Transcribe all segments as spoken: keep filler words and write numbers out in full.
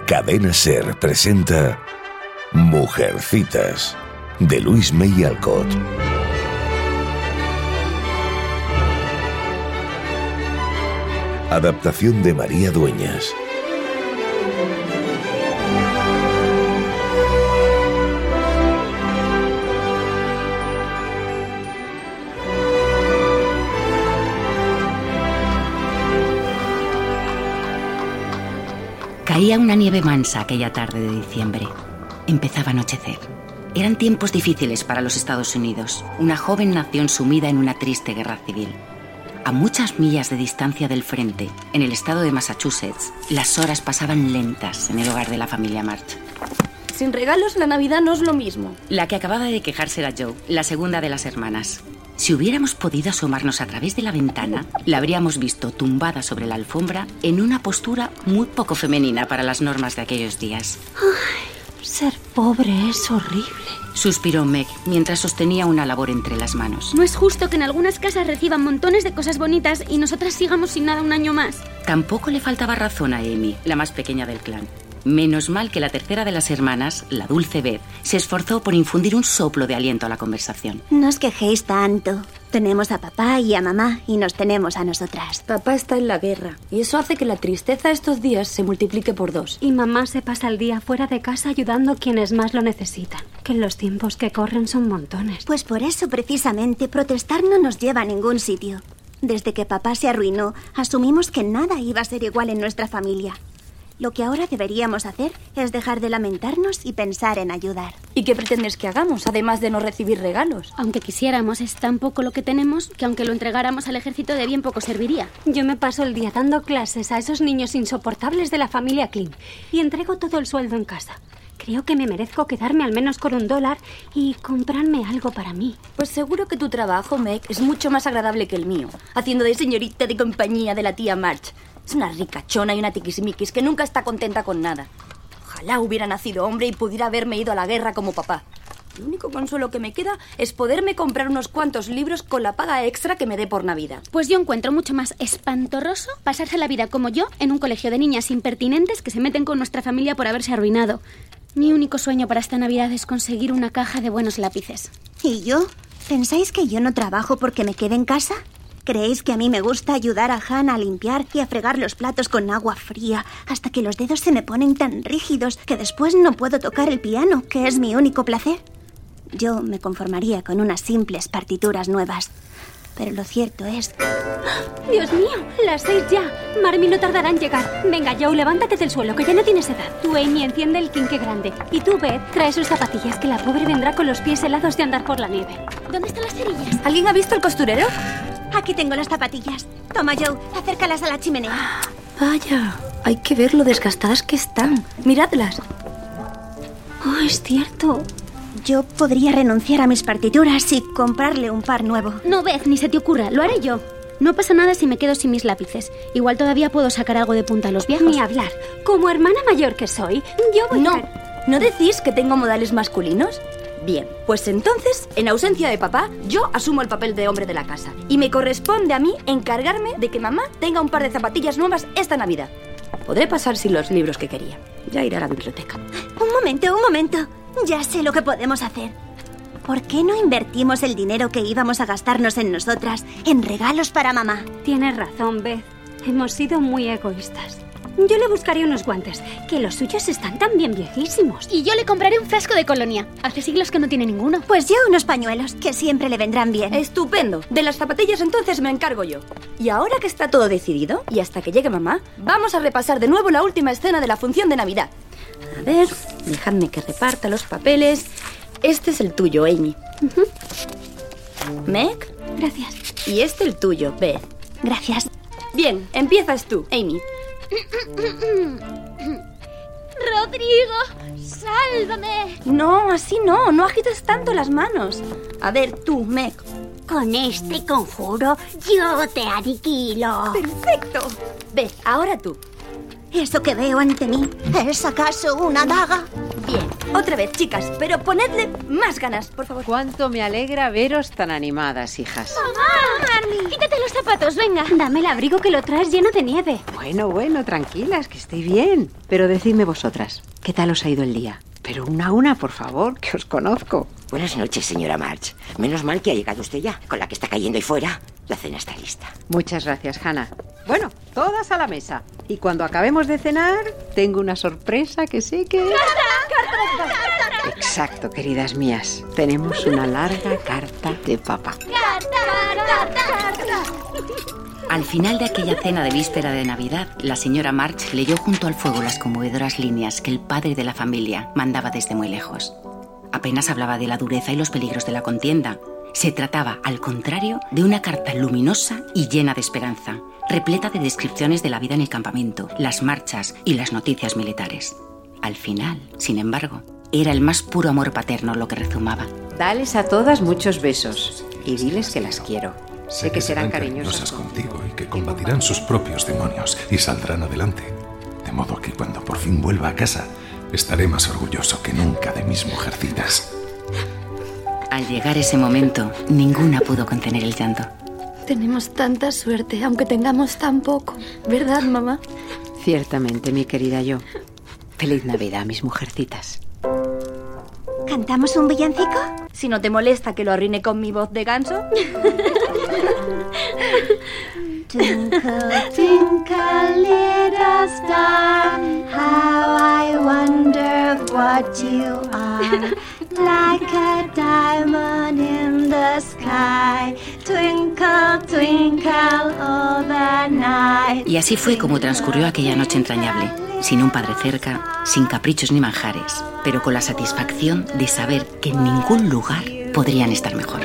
Cadena Ser presenta Mujercitas, de Luis May Alcott. Adaptación de María Dueñas. Caía una nieve mansa aquella tarde de diciembre. Empezaba a anochecer. Eran tiempos difíciles para los Estados Unidos, una joven nación sumida en una triste guerra civil. A muchas millas de distancia del frente, en el estado de Massachusetts, las horas pasaban lentas en el hogar de la familia March. Sin regalos, la Navidad no es lo mismo. La que acababa de quejarse era Jo, la segunda de las hermanas. Si hubiéramos podido asomarnos a través de la ventana, la habríamos visto tumbada sobre la alfombra en una postura muy poco femenina para las normas de aquellos días. Ay, ser pobre es horrible. Suspiró Meg mientras sostenía una labor entre las manos. No es justo que en algunas casas reciban montones de cosas bonitas y nosotras sigamos sin nada un año más. Tampoco le faltaba razón a Amy, la más pequeña del clan. Menos mal que la tercera de las hermanas, la dulce Beth, se esforzó por infundir un soplo de aliento a la conversación. No os quejéis tanto. Tenemos a papá y a mamá y nos tenemos a nosotras. Papá está en la guerra y eso hace que la tristeza estos días se multiplique por dos. Y mamá se pasa el día fuera de casa ayudando a quienes más lo necesitan. Que en los tiempos que corren son montones. Pues por eso precisamente protestar no nos lleva a ningún sitio. Desde que papá se arruinó, asumimos que nada iba a ser igual en nuestra familia. Lo que ahora deberíamos hacer es dejar de lamentarnos y pensar en ayudar. ¿Y qué pretendes que hagamos, además de no recibir regalos? Aunque quisiéramos, es tan poco lo que tenemos que aunque lo entregáramos al ejército de bien poco serviría. Yo me paso el día dando clases a esos niños insoportables de la familia Klein y entrego todo el sueldo en casa. Creo que me merezco quedarme al menos con un dólar y comprarme algo para mí. Pues seguro que tu trabajo, Meg, es mucho más agradable que el mío, haciendo de señorita de compañía de la tía March. Es una ricachona y una tiquismiquis que nunca está contenta con nada. Ojalá hubiera nacido hombre y pudiera haberme ido a la guerra como papá. El único consuelo que me queda es poderme comprar unos cuantos libros con la paga extra que me dé por Navidad. Pues yo encuentro mucho más espantoso pasarse la vida como yo en un colegio de niñas impertinentes que se meten con nuestra familia por haberse arruinado. Mi único sueño para esta Navidad es conseguir una caja de buenos lápices. ¿Y yo? ¿Pensáis que yo no trabajo porque me quede en casa? ¿Creéis que a mí me gusta ayudar a Hannah a limpiar y a fregar los platos con agua fría hasta que los dedos se me ponen tan rígidos que después no puedo tocar el piano, que es mi único placer? Yo me conformaría con unas simples partituras nuevas. Pero lo cierto es... ¡Dios mío! ¡Las seis ya! Marmy no tardará en llegar. Venga, Joe, levántate del suelo, que ya no tienes edad. Tú, Amy, enciende el quinque grande. Y tú, Beth, trae sus zapatillas, que la pobre vendrá con los pies helados de andar por la nieve. ¿Dónde están las cerillas? ¿Alguien ha visto el costurero? Aquí tengo las zapatillas. Toma, Joe, acércalas a la chimenea. Vaya, hay que ver lo desgastadas que están. Miradlas. Oh, es cierto. Yo podría renunciar a mis partituras y comprarle un par nuevo. No, Beth, ni se te ocurra, lo haré yo. No pasa nada si me quedo sin mis lápices. Igual todavía puedo sacar algo de punta a los viejos. Ni hablar. Como hermana mayor que soy, yo voy No, a... ¿no decís que tengo modales masculinos? Bien, pues entonces, en ausencia de papá, yo asumo el papel de hombre de la casa. Y me corresponde a mí encargarme de que mamá tenga un par de zapatillas nuevas esta Navidad. Podré pasar sin los libros que quería. Ya iré a la biblioteca. Un momento, un momento. Ya sé lo que podemos hacer. ¿Por qué no invertimos el dinero que íbamos a gastarnos en nosotras en regalos para mamá? Tienes razón, Beth. Hemos sido muy egoístas. Yo le buscaré unos guantes, que los suyos están también viejísimos. Y yo le compraré un frasco de colonia. Hace siglos que no tiene ninguno. Pues yo unos pañuelos, que siempre le vendrán bien. Estupendo. De las zapatillas entonces me encargo yo. Y ahora que está todo decidido, y hasta que llegue mamá, vamos a repasar de nuevo la última escena de la función de Navidad. A ver, dejadme que reparta los papeles. Este es el tuyo, Amy. Uh-huh. Meg. Gracias. Y este el tuyo, Beth. Gracias. Bien, empiezas tú, Amy. ¡Rodrigo! ¡Sálvame! No, así no, no agites tanto las manos. A ver, tú, Meg. Con este conjuro yo te aniquilo. ¡Perfecto! Beth, ahora tú. ¿Eso que veo ante mí es acaso una daga? Bien, otra vez, chicas, pero ponedle más ganas, por favor. Cuánto me alegra veros tan animadas, hijas. ¡Mamá! Marmi, quítate los zapatos, venga. Dame el abrigo que lo traes lleno de nieve. Bueno, bueno, tranquilas, que estoy bien. Pero decidme vosotras, ¿qué tal os ha ido el día? Pero una a una, por favor, que os conozco. Buenas noches, señora March. Menos mal que ha llegado usted ya. Con la que está cayendo ahí fuera, la cena está lista. Muchas gracias, Hannah. Bueno, todas a la mesa. Y cuando acabemos de cenar, tengo una sorpresa que sé que... ¡Carta! ¡Carta! Exacto, queridas mías. Tenemos una larga carta de papá. Al final de aquella cena de víspera de Navidad, la señora March leyó junto al fuego las conmovedoras líneas que el padre de la familia mandaba desde muy lejos. Apenas hablaba de la dureza y los peligros de la contienda. Se trataba, al contrario, de una carta luminosa y llena de esperanza, repleta de descripciones de la vida en el campamento, las marchas y las noticias militares. Al final, sin embargo, era el más puro amor paterno lo que rezumaba. Dales a todas muchos besos y diles que las quiero. Sé, sé que serán cariñosas contigo y que combatirán sus propios demonios y saldrán adelante. De modo que cuando por fin vuelva a casa, estaré más orgulloso que nunca de mis mujercitas. Al llegar ese momento, ninguna pudo contener el llanto. Tenemos tanta suerte, aunque tengamos tan poco. ¿Verdad, mamá? Ciertamente, mi querida yo. Feliz Navidad, mis mujercitas. ¿Cantamos un villancico? Si no te molesta que lo arruine con mi voz de ganso. Twinkle, twinkle, little star, how I wonder what you are. Like a diamond in the sky, twinkle, twinkle all the night. Y así fue como transcurrió aquella noche entrañable, sin un padre cerca, sin caprichos ni manjares, pero con la satisfacción de saber que en ningún lugar podrían estar mejor.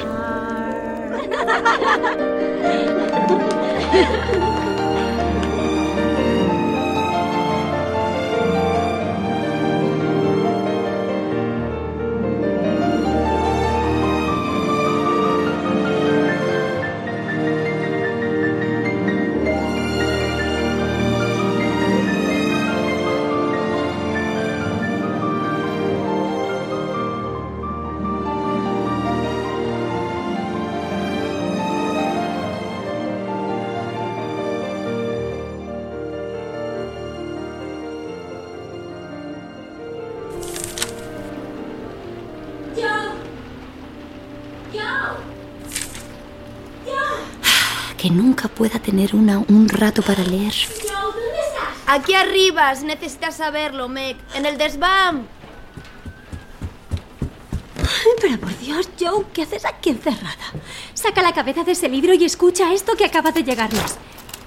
Que nunca pueda tener una un rato para leer. Aquí arriba, si necesitas saberlo, Meg. En el desván. Pero por Dios, Joe, ¿qué haces aquí encerrada? Saca la cabeza de ese libro y escucha esto que acaba de llegarnos.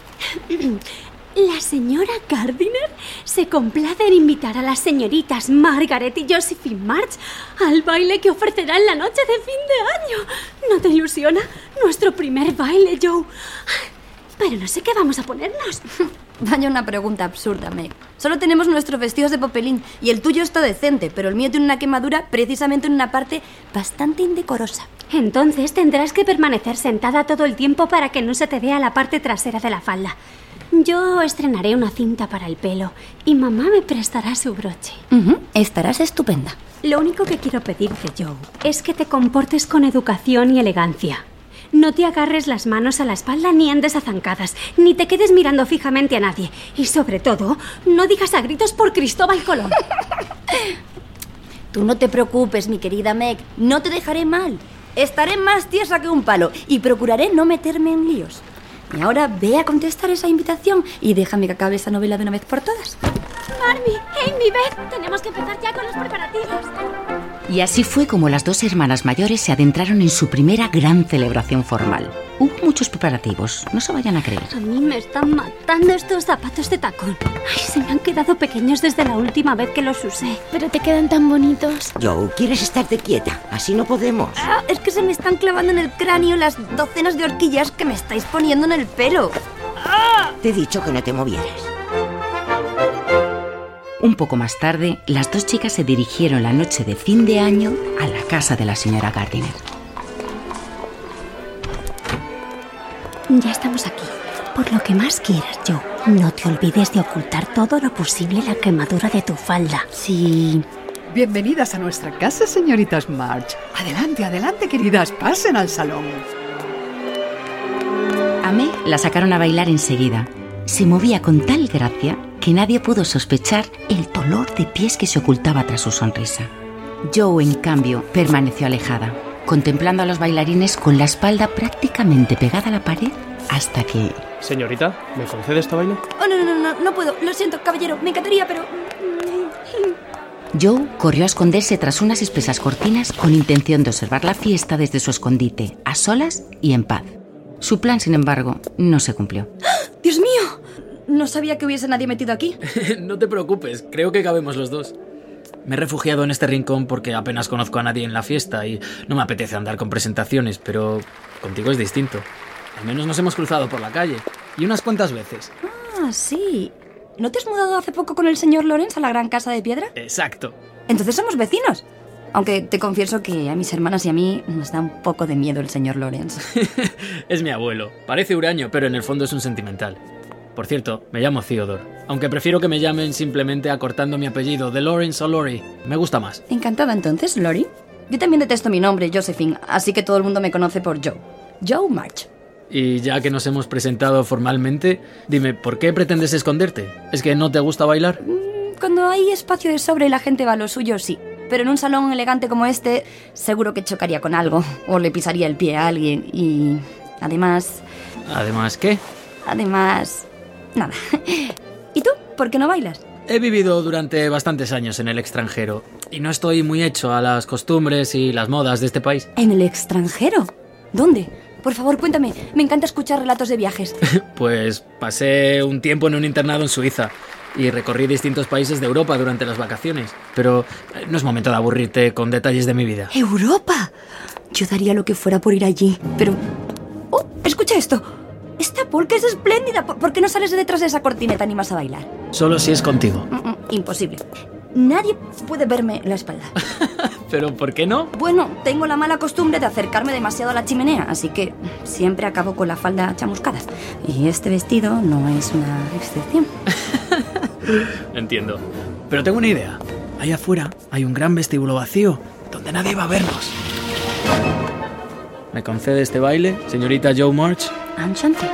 La señora Gardiner se complace en invitar a las señoritas Margaret y Josephine March al baile que ofrecerá en la noche de fin de año. ¿No te ilusiona? Nuestro primer baile, Joe. Pero no sé qué vamos a ponernos. Vaya una pregunta absurda, Meg. Solo tenemos nuestros vestidos de popelín y el tuyo está decente, pero el mío tiene una quemadura precisamente en una parte bastante indecorosa. Entonces tendrás que permanecer sentada todo el tiempo para que no se te vea la parte trasera de la falda. Yo estrenaré una cinta para el pelo y mamá me prestará su broche. Uh-huh. Estarás estupenda. Lo único que quiero pedirte, Joe, es que te comportes con educación y elegancia. No te agarres las manos a la espalda ni andes a zancadas, ni te quedes mirando fijamente a nadie. Y sobre todo, no digas a gritos por Cristóbal Colón. Tú no te preocupes, mi querida Meg. No te dejaré mal. Estaré más tiesa que un palo y procuraré no meterme en líos. Y ahora ve a contestar esa invitación y déjame que acabe esa novela de una vez por todas. Marmi, Amy, Beth, tenemos que empezar ya con los preparativos. Y así fue como las dos hermanas mayores se adentraron en su primera gran celebración formal. Hubo muchos preparativos, no se vayan a creer. A mí me están matando estos zapatos de tacón. Ay, se me han quedado pequeños desde la última vez que los usé. Pero te quedan tan bonitos. Joe, ¿quieres estarte quieta? Así no podemos. Ah, es que se me están clavando en el cráneo las docenas de horquillas que me estáis poniendo en el pelo. ¡Ah! Te he dicho que no te movieras. Un poco más tarde, las dos chicas se dirigieron la noche de fin de año a la casa de la señora Gardiner. Ya estamos aquí. Por lo que más quieras, Joe, no te olvides de ocultar todo lo posible la quemadura de tu falda. Sí, Bienvenidas a nuestra casa, señoritas March. Adelante, adelante, queridas, pasen al salón. A Meg la sacaron a bailar enseguida. Se movía con tal gracia que nadie pudo sospechar el dolor de pies que se ocultaba tras su sonrisa. Joe, en cambio, permaneció alejada, contemplando a los bailarines con la espalda prácticamente pegada a la pared hasta que... Señorita, ¿me concede este baile? Oh, no, no, no, no, no puedo. Lo siento, caballero. Me encantaría, pero... Joe corrió a esconderse tras unas espesas cortinas con intención de observar la fiesta desde su escondite, a solas y en paz. Su plan, sin embargo, no se cumplió. ¡Dios mío! No sabía que hubiese nadie metido aquí. No te preocupes, creo que cabemos los dos. Me he refugiado en este rincón porque apenas conozco a nadie en la fiesta y no me apetece andar con presentaciones, pero contigo es distinto. Al menos nos hemos cruzado por la calle, y unas cuantas veces. Ah, sí. ¿No te has mudado hace poco con el señor Lawrence a la gran casa de piedra? Exacto. Entonces somos vecinos. Aunque te confieso que a mis hermanas y a mí nos da un poco de miedo el señor Lawrence. Es mi abuelo. Parece huraño, pero en el fondo es un sentimental. Por cierto, me llamo Theodore, aunque prefiero que me llamen simplemente acortando mi apellido de Lawrence o Lori. Me gusta más. Encantada entonces, Lori. Yo también detesto mi nombre, Josephine, así que todo el mundo me conoce por Joe. Joe March. Y ya que nos hemos presentado formalmente, dime, ¿por qué pretendes esconderte? ¿Es que no te gusta bailar? Cuando hay espacio de sobra y la gente va a lo suyo, sí. Pero en un salón elegante como este, seguro que chocaría con algo, o le pisaría el pie a alguien, y... Además... ¿Además qué? Además... Nada. ¿Y tú? ¿Por qué no bailas? He vivido durante bastantes años en el extranjero, y no estoy muy hecho a las costumbres y las modas de este país. ¿En el extranjero? ¿Dónde? Por favor, cuéntame. Me encanta escuchar relatos de viajes. Pues pasé un tiempo en un internado en Suiza y recorrí distintos países de Europa durante las vacaciones. Pero no es momento de aburrirte con detalles de mi vida. ¡Europa! Yo daría lo que fuera por ir allí, pero... ¡Oh! ¡Escucha esto! Esta polka es espléndida. ¿Por qué no sales de detrás de esa cortina y te animas a bailar? Solo si es contigo. Mm, mm, imposible. Nadie puede verme la espalda. ¿Pero por qué no? Bueno, tengo la mala costumbre de acercarme demasiado a la chimenea, así que siempre acabo con la falda chamuscada. Y este vestido no es una excepción. Entiendo. Pero tengo una idea. Ahí afuera hay un gran vestíbulo vacío donde nadie va a vernos. ¿Me concede este baile, señorita Joe March? Enchanté.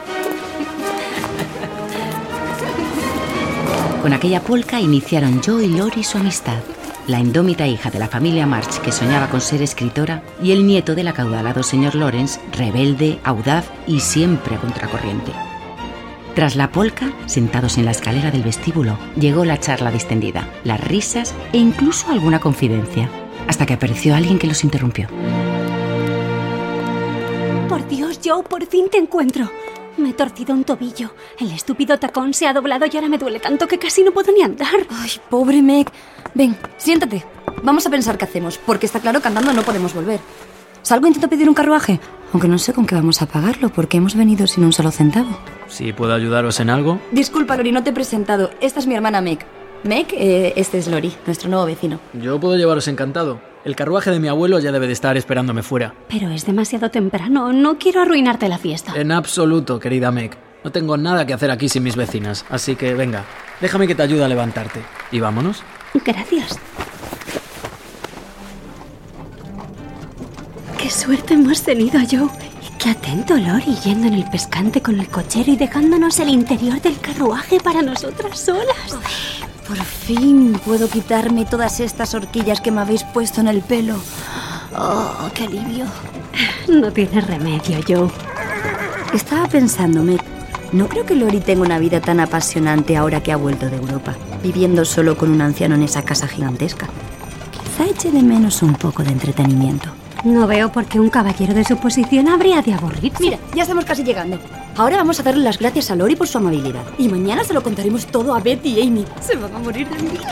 Con aquella polka iniciaron Joe y Lori su amistad. La indómita hija de la familia March, que soñaba con ser escritora, y el nieto del acaudalado señor Lawrence, rebelde, audaz y siempre a contracorriente. Tras la polka, sentados en la escalera del vestíbulo, llegó la charla distendida, las risas e incluso alguna confidencia, hasta que apareció alguien que los interrumpió. Por Dios, Joe, por fin te encuentro. Me he torcido un tobillo. El estúpido tacón se ha doblado y ahora me duele tanto que casi no puedo ni andar. Ay, pobre Meg. Ven, siéntate. Vamos a pensar qué hacemos, porque está claro que andando no podemos volver. ¿Salgo e intento pedir un carruaje? Aunque no sé con qué vamos a pagarlo, porque hemos venido sin un solo centavo. ¿Sí puedo ayudaros en algo? Disculpa, Lori, no te he presentado. Esta es mi hermana Meg. Meg, eh, este es Lori, nuestro nuevo vecino. Yo puedo llevaros encantado. El carruaje de mi abuelo ya debe de estar esperándome fuera. Pero es demasiado temprano. No quiero arruinarte la fiesta. En absoluto, querida Meg. No tengo nada que hacer aquí sin mis vecinas. Así que, venga, déjame que te ayude a levantarte. Y vámonos. Gracias. Qué suerte hemos tenido, Joe. Y qué atento, Lori, yendo en el pescante con el cochero y dejándonos el interior del carruaje para nosotras solas. Uf. Por fin puedo quitarme todas estas horquillas que me habéis puesto en el pelo. ¡Oh, qué alivio! No tienes remedio, Joe. Estaba pensando, Meg, no creo que Lori tenga una vida tan apasionante ahora que ha vuelto de Europa, viviendo solo con un anciano en esa casa gigantesca. Quizá eche de menos un poco de entretenimiento. No veo por qué un caballero de su posición habría de aburrirse. Mira, ya estamos casi llegando. Ahora vamos a darle las gracias a Lori por su amabilidad. Y mañana se lo contaremos todo a Beth y Amy. Se van a morir de envidia.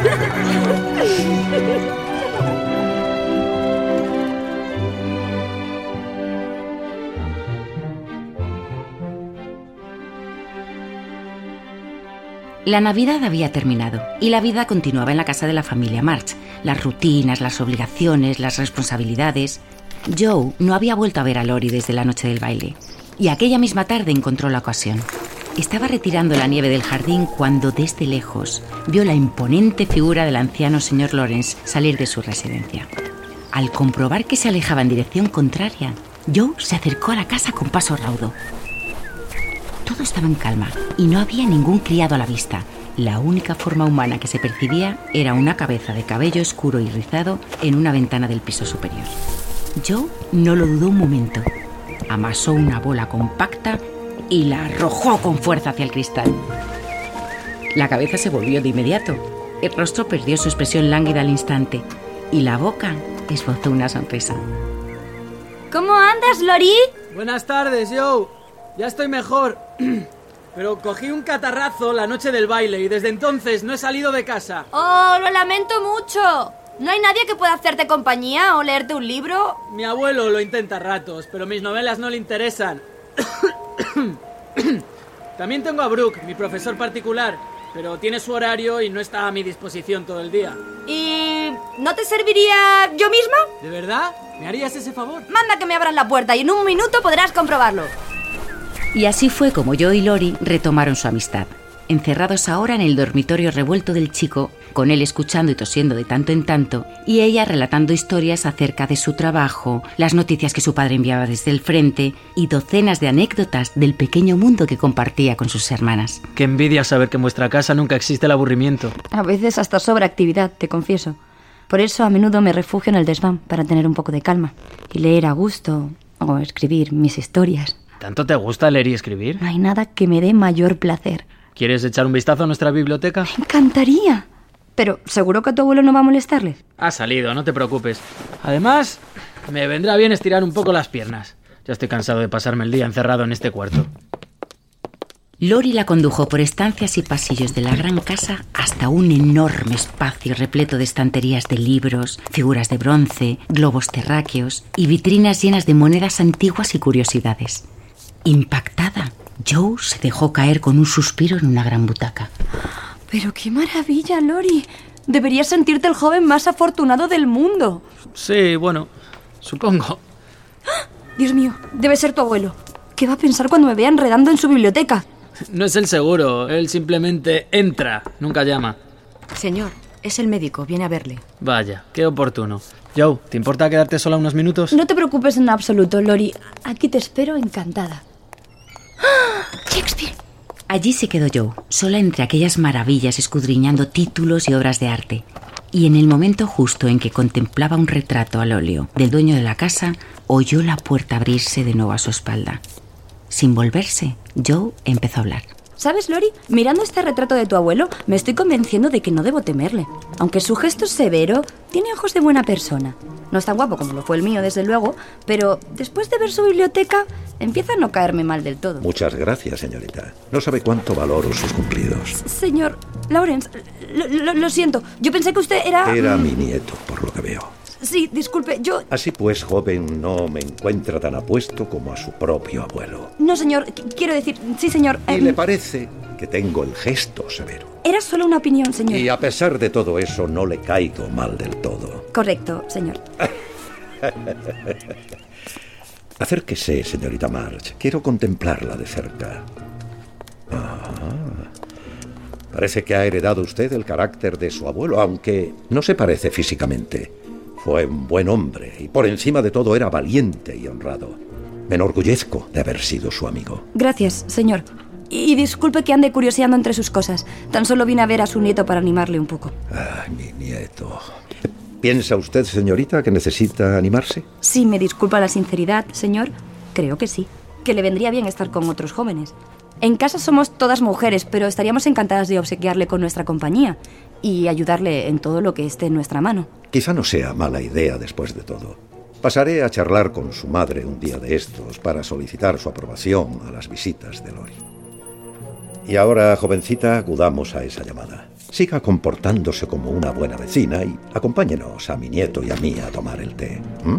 La Navidad había terminado y la vida continuaba en la casa de la familia March. Las rutinas, las obligaciones, las responsabilidades. Joe no había vuelto a ver a Lori desde la noche del baile y aquella misma tarde encontró la ocasión. Estaba retirando la nieve del jardín cuando desde lejos vio la imponente figura del anciano señor Lawrence salir de su residencia. Al comprobar que se alejaba en dirección contraria, Joe se acercó a la casa con paso raudo. Todo estaba en calma y no había ningún criado a la vista. La única forma humana que se percibía era una cabeza de cabello oscuro y rizado en una ventana del piso superior. Joe no lo dudó un momento. Amasó una bola compacta y la arrojó con fuerza hacia el cristal. La cabeza se volvió de inmediato. El rostro perdió su expresión lánguida al instante y la boca esbozó una sonrisa. ¿Cómo andas, Lori? Buenas tardes, Joe. Ya estoy mejor. Pero cogí un catarrazo la noche del baile y desde entonces no he salido de casa. Oh, lo lamento mucho. ¿No hay nadie que pueda hacerte compañía o leerte un libro? Mi abuelo lo intenta a ratos, pero mis novelas no le interesan. También tengo a Brooke, mi profesor particular, pero tiene su horario y no está a mi disposición todo el día. ¿Y no te serviría yo misma? ¿De verdad? ¿Me harías ese favor? Manda que me abran la puerta y en un minuto podrás comprobarlo. Y así fue como Joe y Lori retomaron su amistad, encerrados ahora en el dormitorio revuelto del chico, con él escuchando y tosiendo de tanto en tanto, y ella relatando historias acerca de su trabajo, las noticias que su padre enviaba desde el frente y docenas de anécdotas del pequeño mundo que compartía con sus hermanas. Qué envidia saber que en vuestra casa nunca existe el aburrimiento. A veces hasta sobra actividad, te confieso. Por eso a menudo me refugio en el desván para tener un poco de calma y leer a gusto o escribir mis historias. ¿Tanto te gusta leer y escribir? No hay nada que me dé mayor placer. ¿Quieres echar un vistazo a nuestra biblioteca? Me encantaría. Pero, ¿seguro que a tu abuelo no va a molestarle? Ha salido, no te preocupes. Además, me vendrá bien estirar un poco las piernas. Ya estoy cansado de pasarme el día encerrado en este cuarto. Lori la condujo por estancias y pasillos de la gran casa hasta un enorme espacio repleto de estanterías de libros, figuras de bronce, globos terráqueos y vitrinas llenas de monedas antiguas y curiosidades. Impactada, Joe se dejó caer con un suspiro en una gran butaca. ¡Pero qué maravilla, Lori! Deberías sentirte el joven más afortunado del mundo. Sí, bueno, supongo. ¡Ah! Dios mío, debe ser tu abuelo. ¿Qué va a pensar cuando me vea enredando en su biblioteca? No es el seguro, él simplemente entra, nunca llama. Señor, es el médico, viene a verle. Vaya, qué oportuno. Joe, ¿te importa quedarte sola unos minutos? No te preocupes en absoluto, Lori. Aquí te espero encantada. ¡Ah! ¡Shakespeare! Allí se quedó Joe, sola entre aquellas maravillas, escudriñando títulos y obras de arte. Y en el momento justo en que contemplaba un retrato al óleo del dueño de la casa, oyó la puerta abrirse de nuevo a su espalda. Sin volverse, Joe empezó a hablar. ¿Sabes, Lori? Mirando este retrato de tu abuelo, me estoy convenciendo de que no debo temerle. Aunque su gesto es severo, tiene ojos de buena persona. No es tan guapo como lo fue el mío, desde luego, pero después de ver su biblioteca, empieza a no caerme mal del todo. Muchas gracias, señorita. No sabe cuánto valoro sus cumplidos. Señor Lawrence, lo, lo, lo siento. Yo pensé que usted era... Era mi nieto, por lo que veo. Sí, disculpe, yo... Así pues, joven, no me encuentra tan apuesto como a su propio abuelo. No, señor, qu- quiero decir... Sí, señor... ¿Y eh, le parece que tengo el gesto severo? Era solo una opinión, señor. Y a pesar de todo eso, no le caigo mal del todo. Correcto, señor. Acérquese, señorita March. Quiero contemplarla de cerca. Ah, parece que ha heredado usted el carácter de su abuelo, aunque no se parece físicamente. Fue un buen hombre y por encima de todo era valiente y honrado. Me enorgullezco de haber sido su amigo. Gracias, señor. Y disculpe que ande curioseando entre sus cosas. Tan solo vine a ver a su nieto para animarle un poco. Ay, mi nieto. ¿Piensa usted, señorita, que necesita animarse? Si me disculpa la sinceridad, señor, creo que sí. Que le vendría bien estar con otros jóvenes. En casa somos todas mujeres, pero estaríamos encantadas de obsequiarle con nuestra compañía y ayudarle en todo lo que esté en nuestra mano. Quizá no sea mala idea después de todo. Pasaré a charlar con su madre un día de estos para solicitar su aprobación a las visitas de Lori. Y ahora, jovencita, acudamos a esa llamada. Siga comportándose como una buena vecina y acompáñenos a mi nieto y a mí a tomar el té. ¿Mm?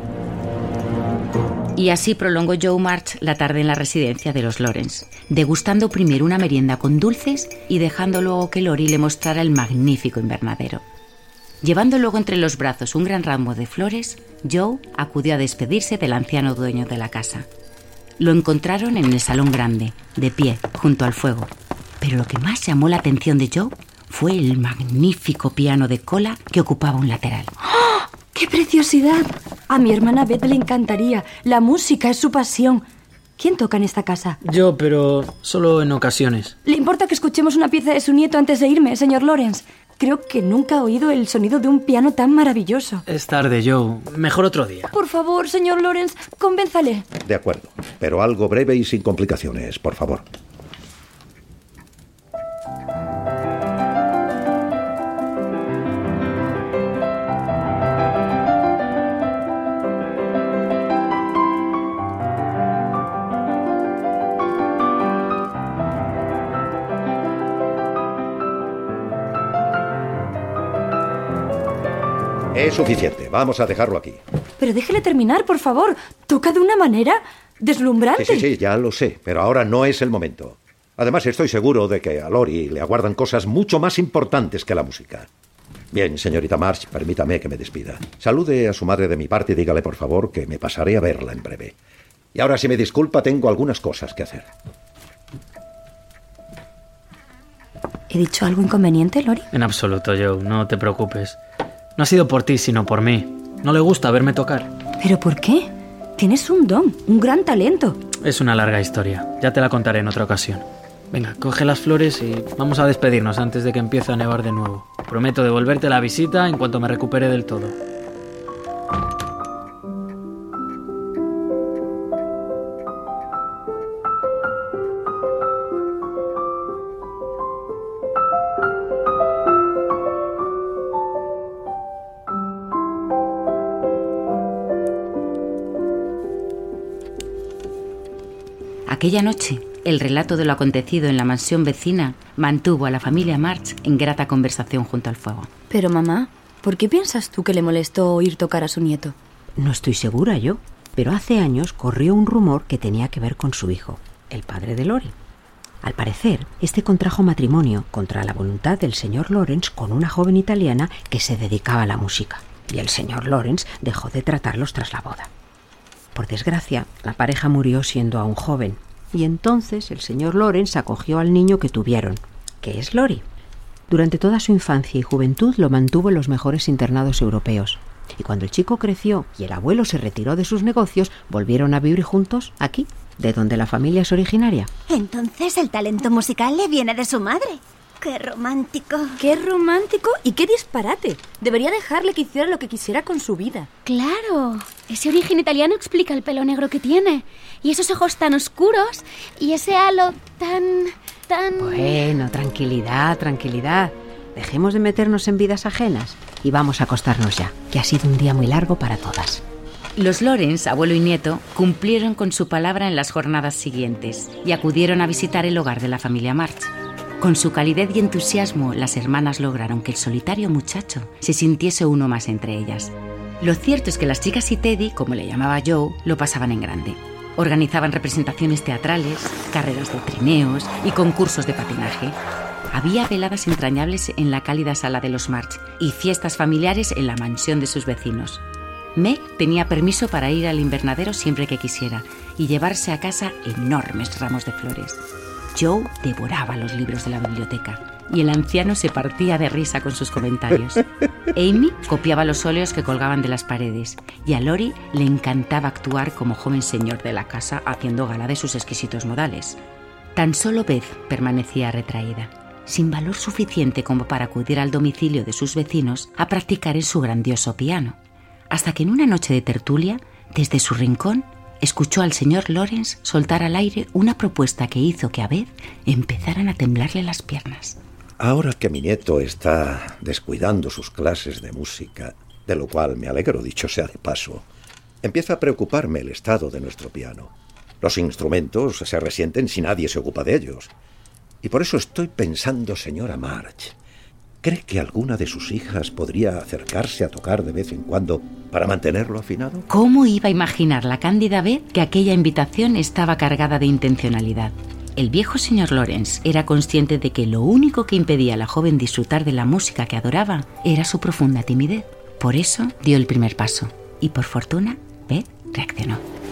Y así prolongó Joe March la tarde en la residencia de los Lawrence, degustando primero una merienda con dulces y dejando luego que Lori le mostrara el magnífico invernadero. Llevando luego entre los brazos un gran ramo de flores, Joe acudió a despedirse del anciano dueño de la casa. Lo encontraron en el salón grande, de pie, junto al fuego. Pero lo que más llamó la atención de Joe fue el magnífico piano de cola que ocupaba un lateral. ¡Oh! ¡Qué preciosidad! A mi hermana Beth le encantaría. La música es su pasión. ¿Quién toca en esta casa? Yo, pero solo en ocasiones. ¿Le importa que escuchemos una pieza de su nieto antes de irme, señor Lawrence? Creo que nunca he oído el sonido de un piano tan maravilloso. Es tarde, Joe. Mejor otro día. Por favor, señor Lawrence, convénzale. De acuerdo, pero algo breve y sin complicaciones, por favor. Es suficiente, vamos a dejarlo aquí. Pero déjele terminar, por favor. Toca de una manera deslumbrante. Sí, sí, sí, ya lo sé, pero ahora no es el momento. Además, estoy seguro de que a Lori le aguardan cosas mucho más importantes que la música. Bien, señorita March, permítame que me despida. Salude a su madre de mi parte y dígale, por favor, que me pasaré a verla en breve. Y ahora, si me disculpa, tengo algunas cosas que hacer. ¿He dicho algo inconveniente, Lori? En absoluto, Joe, no te preocupes. No ha sido por ti, sino por mí. No le gusta verme tocar. ¿Pero por qué? Tienes un don, un gran talento. Es una larga historia. Ya te la contaré en otra ocasión. Venga, coge las flores y vamos a despedirnos antes de que empiece a nevar de nuevo. Prometo devolverte la visita en cuanto me recupere del todo. Aquella noche, el relato de lo acontecido en la mansión vecina mantuvo a la familia March en grata conversación junto al fuego. Pero, mamá, ¿por qué piensas tú que le molestó oír tocar a su nieto? No estoy segura yo, pero hace años corrió un rumor que tenía que ver con su hijo, el padre de Lori. Al parecer, este contrajo matrimonio contra la voluntad del señor Lawrence con una joven italiana que se dedicaba a la música, y el señor Lawrence dejó de tratarlos tras la boda. Por desgracia, la pareja murió siendo aún joven, y entonces el señor Lawrence acogió al niño que tuvieron, que es Lori. Durante toda su infancia y juventud lo mantuvo en los mejores internados europeos. Y cuando el chico creció y el abuelo se retiró de sus negocios, volvieron a vivir juntos aquí, de donde la familia es originaria. Entonces el talento musical le viene de su madre. ¡Qué romántico! ¡Qué romántico y qué disparate! Debería dejarle que hiciera lo que quisiera con su vida. Claro, ese origen italiano explica el pelo negro que tiene. Y esos ojos tan oscuros y ese halo tan... tan... Bueno, tranquilidad, tranquilidad. Dejemos de meternos en vidas ajenas y vamos a acostarnos ya, que ha sido un día muy largo para todas. Los Lawrence, abuelo y nieto, cumplieron con su palabra en las jornadas siguientes y acudieron a visitar el hogar de la familia March. Con su calidez y entusiasmo, las hermanas lograron que el solitario muchacho se sintiese uno más entre ellas. Lo cierto es que las chicas y Teddy, como le llamaba Joe, lo pasaban en grande. Organizaban representaciones teatrales, carreras de trineos y concursos de patinaje. Había veladas entrañables en la cálida sala de los March y fiestas familiares en la mansión de sus vecinos. Meg tenía permiso para ir al invernadero siempre que quisiera y llevarse a casa enormes ramos de flores. Joe devoraba los libros de la biblioteca y el anciano se partía de risa con sus comentarios. Amy copiaba los óleos que colgaban de las paredes y a Lori le encantaba actuar como joven señor de la casa haciendo gala de sus exquisitos modales. Tan solo Beth permanecía retraída, sin valor suficiente como para acudir al domicilio de sus vecinos a practicar en su grandioso piano, hasta que en una noche de tertulia, desde su rincón, escuchó al señor Lawrence soltar al aire una propuesta que hizo que a Beth empezaran a temblarle las piernas. Ahora que mi nieto está descuidando sus clases de música, de lo cual me alegro, dicho sea de paso, empieza a preocuparme el estado de nuestro piano. Los instrumentos se resienten si nadie se ocupa de ellos. Y por eso estoy pensando, señora March, ¿cree que alguna de sus hijas podría acercarse a tocar de vez en cuando para mantenerlo afinado? ¿Cómo iba a imaginar la cándida Beth que aquella invitación estaba cargada de intencionalidad? El viejo señor Lawrence era consciente de que lo único que impedía a la joven disfrutar de la música que adoraba era su profunda timidez. Por eso dio el primer paso y, por fortuna, Beth reaccionó.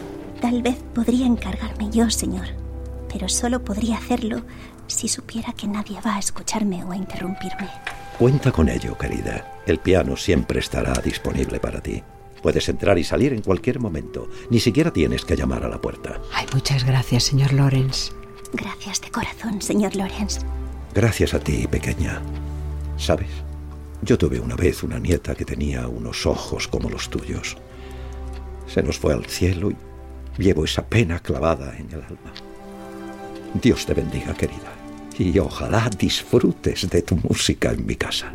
Tal vez podría encargarme yo, señor, pero solo podría hacerlo si supiera que nadie va a escucharme o a interrumpirme. Cuenta con ello, querida. El piano siempre estará disponible para ti. Puedes entrar y salir en cualquier momento. Ni siquiera tienes que llamar a la puerta. Ay, muchas gracias, señor Lawrence. Gracias de corazón, señor Lawrence. Gracias a ti, pequeña. ¿Sabes? Yo tuve una vez una nieta que tenía unos ojos como los tuyos. Se nos fue al cielo y llevo esa pena clavada en el alma. Dios te bendiga, querida. Y ojalá disfrutes de tu música en mi casa.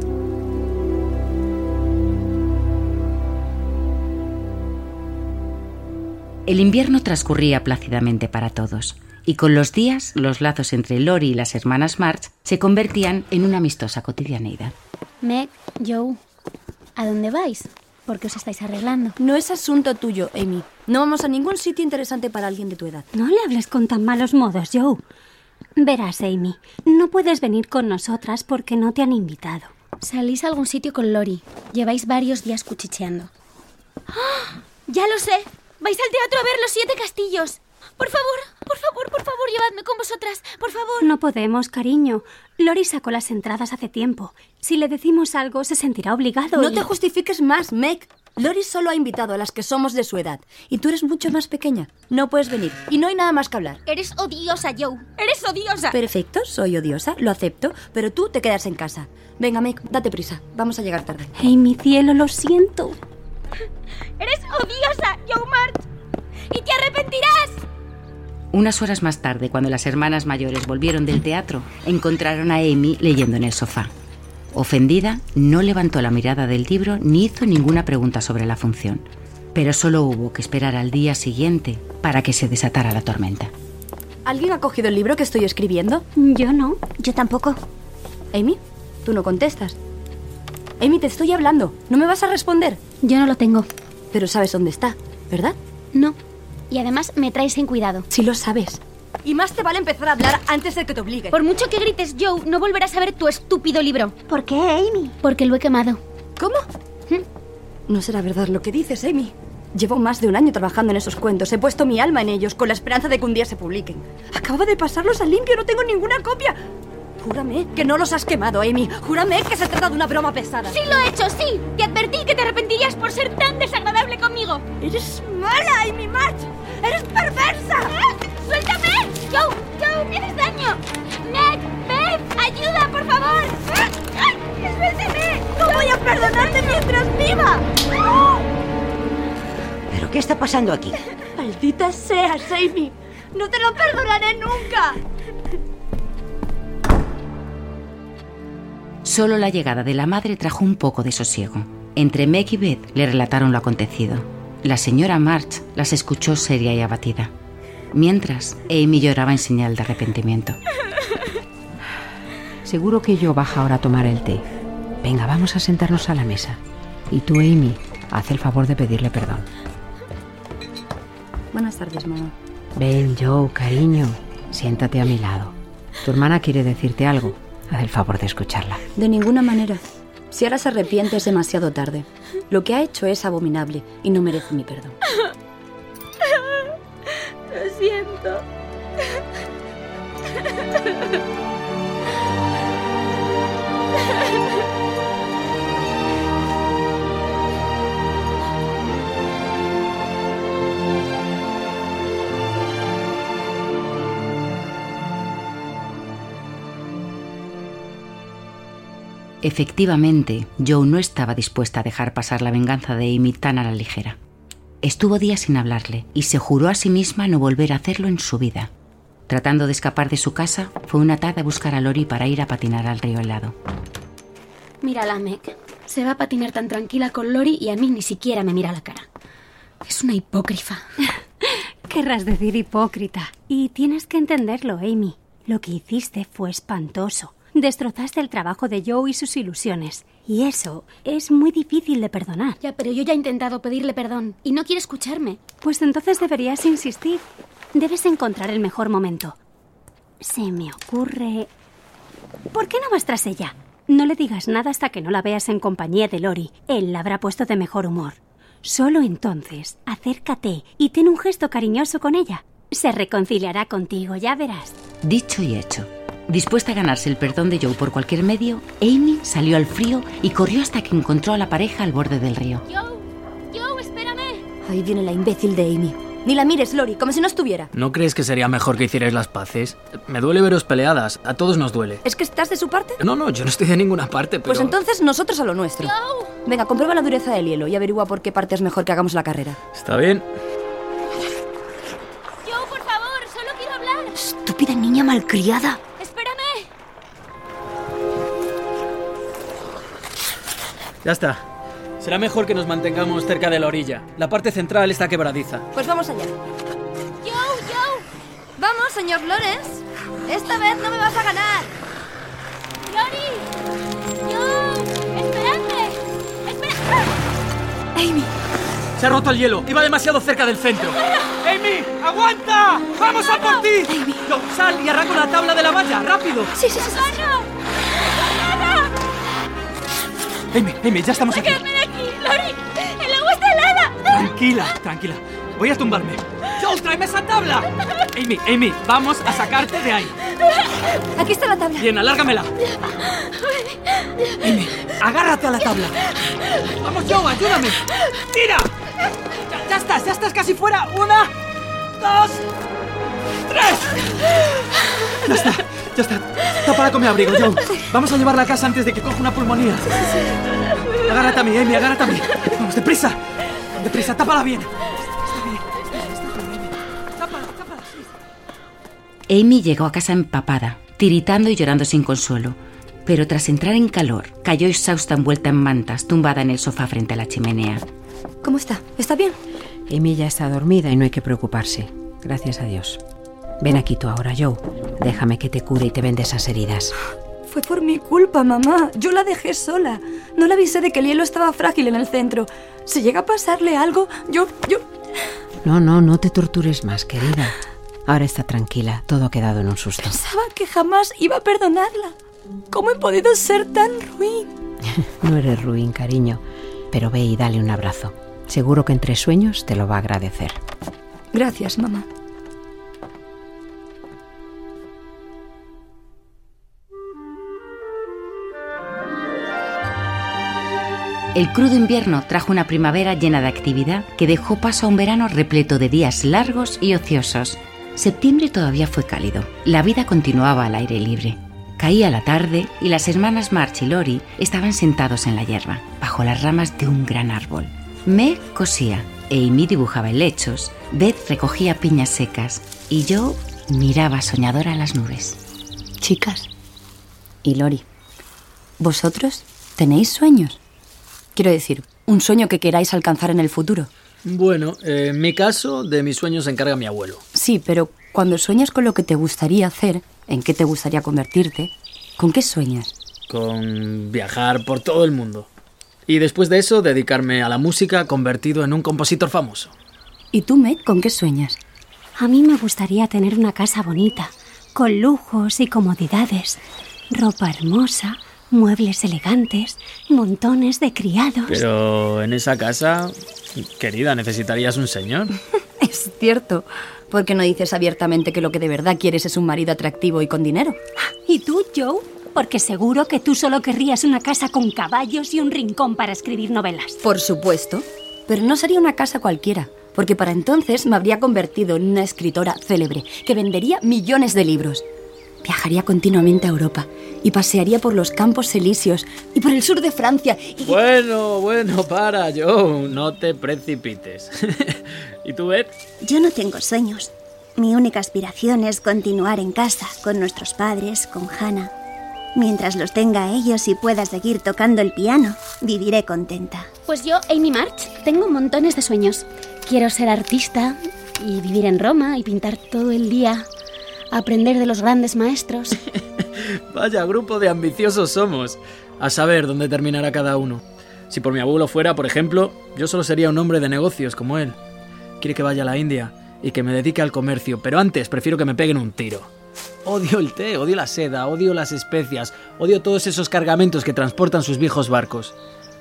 El invierno transcurría plácidamente para todos, y con los días los lazos entre Lori y las hermanas March se convertían en una amistosa cotidianeidad. Meg, Joe, ¿a dónde vais? ¿Por qué os estáis arreglando? No es asunto tuyo, Amy. No vamos a ningún sitio interesante para alguien de tu edad. No le hables con tan malos modos, Joe. Verás, Amy, no puedes venir con nosotras porque no te han invitado. Salís a algún sitio con Lori. Lleváis varios días cuchicheando. ¡Oh! ¡Ya lo sé! ¡Vais al teatro a ver Los Siete Castillos! Por favor, por favor, por favor, llevadme con vosotras, por favor. No podemos, cariño. Lori sacó las entradas hace tiempo. Si le decimos algo, se sentirá obligado. No y... te justifiques más, Meg. Lori solo ha invitado a las que somos de su edad. Y tú eres mucho más pequeña. No puedes venir. Y no hay nada más que hablar. Eres odiosa, Joe. Eres odiosa. Perfecto, soy odiosa, lo acepto. Pero tú te quedas en casa. Venga, Meg, date prisa. Vamos a llegar tarde. ¡Ay, mi cielo, lo siento! Eres odiosa, Joe March. ¡Y te arrepentirás! Unas horas más tarde, cuando las hermanas mayores volvieron del teatro, encontraron a Amy leyendo en el sofá. Ofendida, no levantó la mirada del libro ni hizo ninguna pregunta sobre la función. Pero solo hubo que esperar al día siguiente para que se desatara la tormenta. ¿Alguien ha cogido el libro que estoy escribiendo? Yo no. Yo tampoco. Amy, tú no contestas. Amy, te estoy hablando. ¿No me vas a responder? Yo no lo tengo. Pero sabes dónde está, ¿verdad? No. Y además me traes sin cuidado. Sí lo sabes. Y más te vale empezar a hablar antes de que te obligue. Por mucho que grites, Joe, no volverás a ver tu estúpido libro. ¿Por qué, Amy? Porque lo he quemado. ¿Cómo? ¿Mm? No será verdad lo que dices, Amy. Llevo más de un año trabajando en esos cuentos. He puesto mi alma en ellos con la esperanza de que un día se publiquen. Acabo de pasarlos al limpio, no tengo ninguna copia. Júrame que no los has quemado, Amy. Júrame que se trata de una broma pesada. ¡Sí lo he hecho, sí! Te advertí que te arrepentirías por ser tan desagradable conmigo. ¡Eres mala, Amy March! ¡Eres perversa! ¡Ah! ¡Suéltame! ¡Joe! ¡Joe! ¡Me haces daño! ¡Meg! ¡Meg! ¡Ayuda, por favor! ¡Ay! ¡Suéltame! ¡No voy a perdonarte mientras viva! ¿Pero qué está pasando aquí? ¡Maldita seas, Amy! ¡No te lo perdonaré nunca! Solo la llegada de la madre trajo un poco de sosiego. Entre Meg y Beth le relataron lo acontecido. La señora March las escuchó seria y abatida. Mientras, Amy lloraba en señal de arrepentimiento. Seguro que yo baja ahora a tomar el té. Venga, vamos a sentarnos a la mesa. Y tú, Amy, haz el favor de pedirle perdón. Buenas tardes, mamá. Ven, Joe, cariño. Siéntate a mi lado. Tu hermana quiere decirte algo. Haz el favor de escucharla. De ninguna manera. Si ahora se arrepiente es demasiado tarde. Lo que ha hecho es abominable y no merece mi perdón. Lo siento. Efectivamente, Joe no estaba dispuesta a dejar pasar la venganza de Amy tan a la ligera. Estuvo días sin hablarle y se juró a sí misma no volver a hacerlo en su vida. Tratando de escapar de su casa, fue una tarde a buscar a Lori para ir a patinar al río helado. Mírala, Meg. Se va a patinar tan tranquila con Lori y a mí ni siquiera me mira a la cara. Es una hipócrita. Querrás decir hipócrita. Y tienes que entenderlo, Amy. Lo que hiciste fue espantoso. Destrozaste el trabajo de Joe y sus ilusiones. Y eso es muy difícil de perdonar. Ya, pero yo ya he intentado pedirle perdón y no quiere escucharme. Pues entonces deberías insistir. Debes encontrar el mejor momento. Se me ocurre... ¿Por qué no vas tras ella? No le digas nada hasta que no la veas en compañía de Lori. Él la habrá puesto de mejor humor. Solo entonces, acércate y ten un gesto cariñoso con ella. Se reconciliará contigo, ya verás. Dicho y hecho. Dispuesta a ganarse el perdón de Joe por cualquier medio, Amy salió al frío y corrió hasta que encontró a la pareja al borde del río. Joe, Joe, espérame. Ahí viene la imbécil de Amy. Ni la mires, Lori, como si no estuviera. ¿No crees que sería mejor que hicierais las paces? Me duele veros peleadas, a todos nos duele. ¿Es que estás de su parte? No, no, yo no estoy de ninguna parte, pero... Pues entonces nosotros a lo nuestro. Joe. Venga, comprueba la dureza del hielo y averigua por qué parte es mejor que hagamos la carrera. Está bien. Joe, por favor, solo quiero hablar. Estúpida niña malcriada. Espérame. Ya está. Será mejor que nos mantengamos cerca de la orilla. La parte central está quebradiza. Pues vamos allá. Joe, Joe. Vamos, señor Lawrence. Esta vez no me vas a ganar. Lori. Joe, esperadme. Espera. Amy. Se ha roto el hielo. Iba demasiado cerca del centro. ¡Amy! ¡Aguanta! ¡Vamos a por ti! Amy. Joe, sal y arranca la tabla de la valla. ¡Rápido! Sí, sí, sí. sí. Amy, Amy, ya estamos aquí. ¡Sácame de aquí, Lori! ¡El agua está helada! Tranquila, tranquila. Voy a tumbarme. Joe, tráeme esa tabla. Amy, Amy, vamos a sacarte de ahí. Aquí está la tabla. Bien, alárgamela. Amy, agárrate a la tabla. Vamos, Joe, ayúdame. ¡Tira! Ya, ya estás, ya estás casi fuera. Una, dos, tres. Ya está, ya está. Tápala con mi abrigo, Joe. Vamos a llevarla a casa antes de que coja una pulmonía. Agárrate a mí, Amy, agárrate a mí. Vamos, deprisa. Deprisa, tápala bien. Está bien, está bien. Tápala, tápala. Amy llegó a casa empapada, tiritando y llorando sin consuelo. Pero tras entrar en calor, cayó exhausta envuelta en mantas, tumbada en el sofá frente a la chimenea. ¿Cómo está? ¿Está bien? Amy ya está dormida y no hay que preocuparse. Gracias a Dios. Ven aquí tú ahora, Joe. Déjame que te cure y te vende esas heridas. Fue por mi culpa, mamá. Yo la dejé sola. No le avisé de que el hielo estaba frágil en el centro. Si llega a pasarle algo, yo... yo... No, no, no te tortures más, querida. Ahora está tranquila. Todo ha quedado en un susto. Pensaba que jamás iba a perdonarla. ¿Cómo he podido ser tan ruin? No eres ruin, cariño. Pero ve y dale un abrazo. Seguro que entre sueños te lo va a agradecer. Gracias, mamá. El crudo invierno trajo una primavera llena de actividad que dejó paso a un verano repleto de días largos y ociosos. Septiembre todavía fue cálido. La vida continuaba al aire libre. Caía la tarde y las hermanas March y Lori estaban sentados en la hierba, bajo las ramas de un gran árbol. Meg cosía, Amy dibujaba helechos, Beth recogía piñas secas y yo miraba soñadora las nubes. Chicas, y Lori, ¿vosotros tenéis sueños? Quiero decir, un sueño que queráis alcanzar en el futuro. Bueno, eh, en mi caso, de mis sueños se encarga mi abuelo. Sí, pero cuando sueñas con lo que te gustaría hacer, ¿en qué te gustaría convertirte? ¿Con qué sueñas? Con viajar por todo el mundo. Y después de eso, dedicarme a la música convertido en un compositor famoso. ¿Y tú, Meg, con qué sueñas? A mí me gustaría tener una casa bonita, con lujos y comodidades, ropa hermosa, muebles elegantes, montones de criados. Pero en esa casa, querida, necesitarías un señor. Es cierto. ¿Por qué no dices abiertamente que lo que de verdad quieres es un marido atractivo y con dinero? ¿Y tú, Joe? Porque seguro que tú solo querrías una casa con caballos y un rincón para escribir novelas. Por supuesto. Pero no sería una casa cualquiera, porque para entonces me habría convertido en una escritora célebre que vendería millones de libros. Viajaría continuamente a Europa y pasearía por los campos elíseos y por el sur de Francia. Y... Bueno, bueno, para, Joe, no te precipites. ¿Y tú, Beth? Yo no tengo sueños. Mi única aspiración es continuar en casa, con nuestros padres, con Hannah. Mientras los tenga ellos y pueda seguir tocando el piano, viviré contenta. Pues yo, Amy March, tengo montones de sueños. Quiero ser artista y vivir en Roma y pintar todo el día... aprender de los grandes maestros. Vaya grupo de ambiciosos somos. A saber dónde terminará cada uno. Si por mi abuelo fuera, por ejemplo, yo solo sería un hombre de negocios como él. Quiere que vaya a la India y que me dedique al comercio, pero antes prefiero que me peguen un tiro. Odio el té, odio la seda, odio las especias, odio todos esos cargamentos que transportan sus viejos barcos.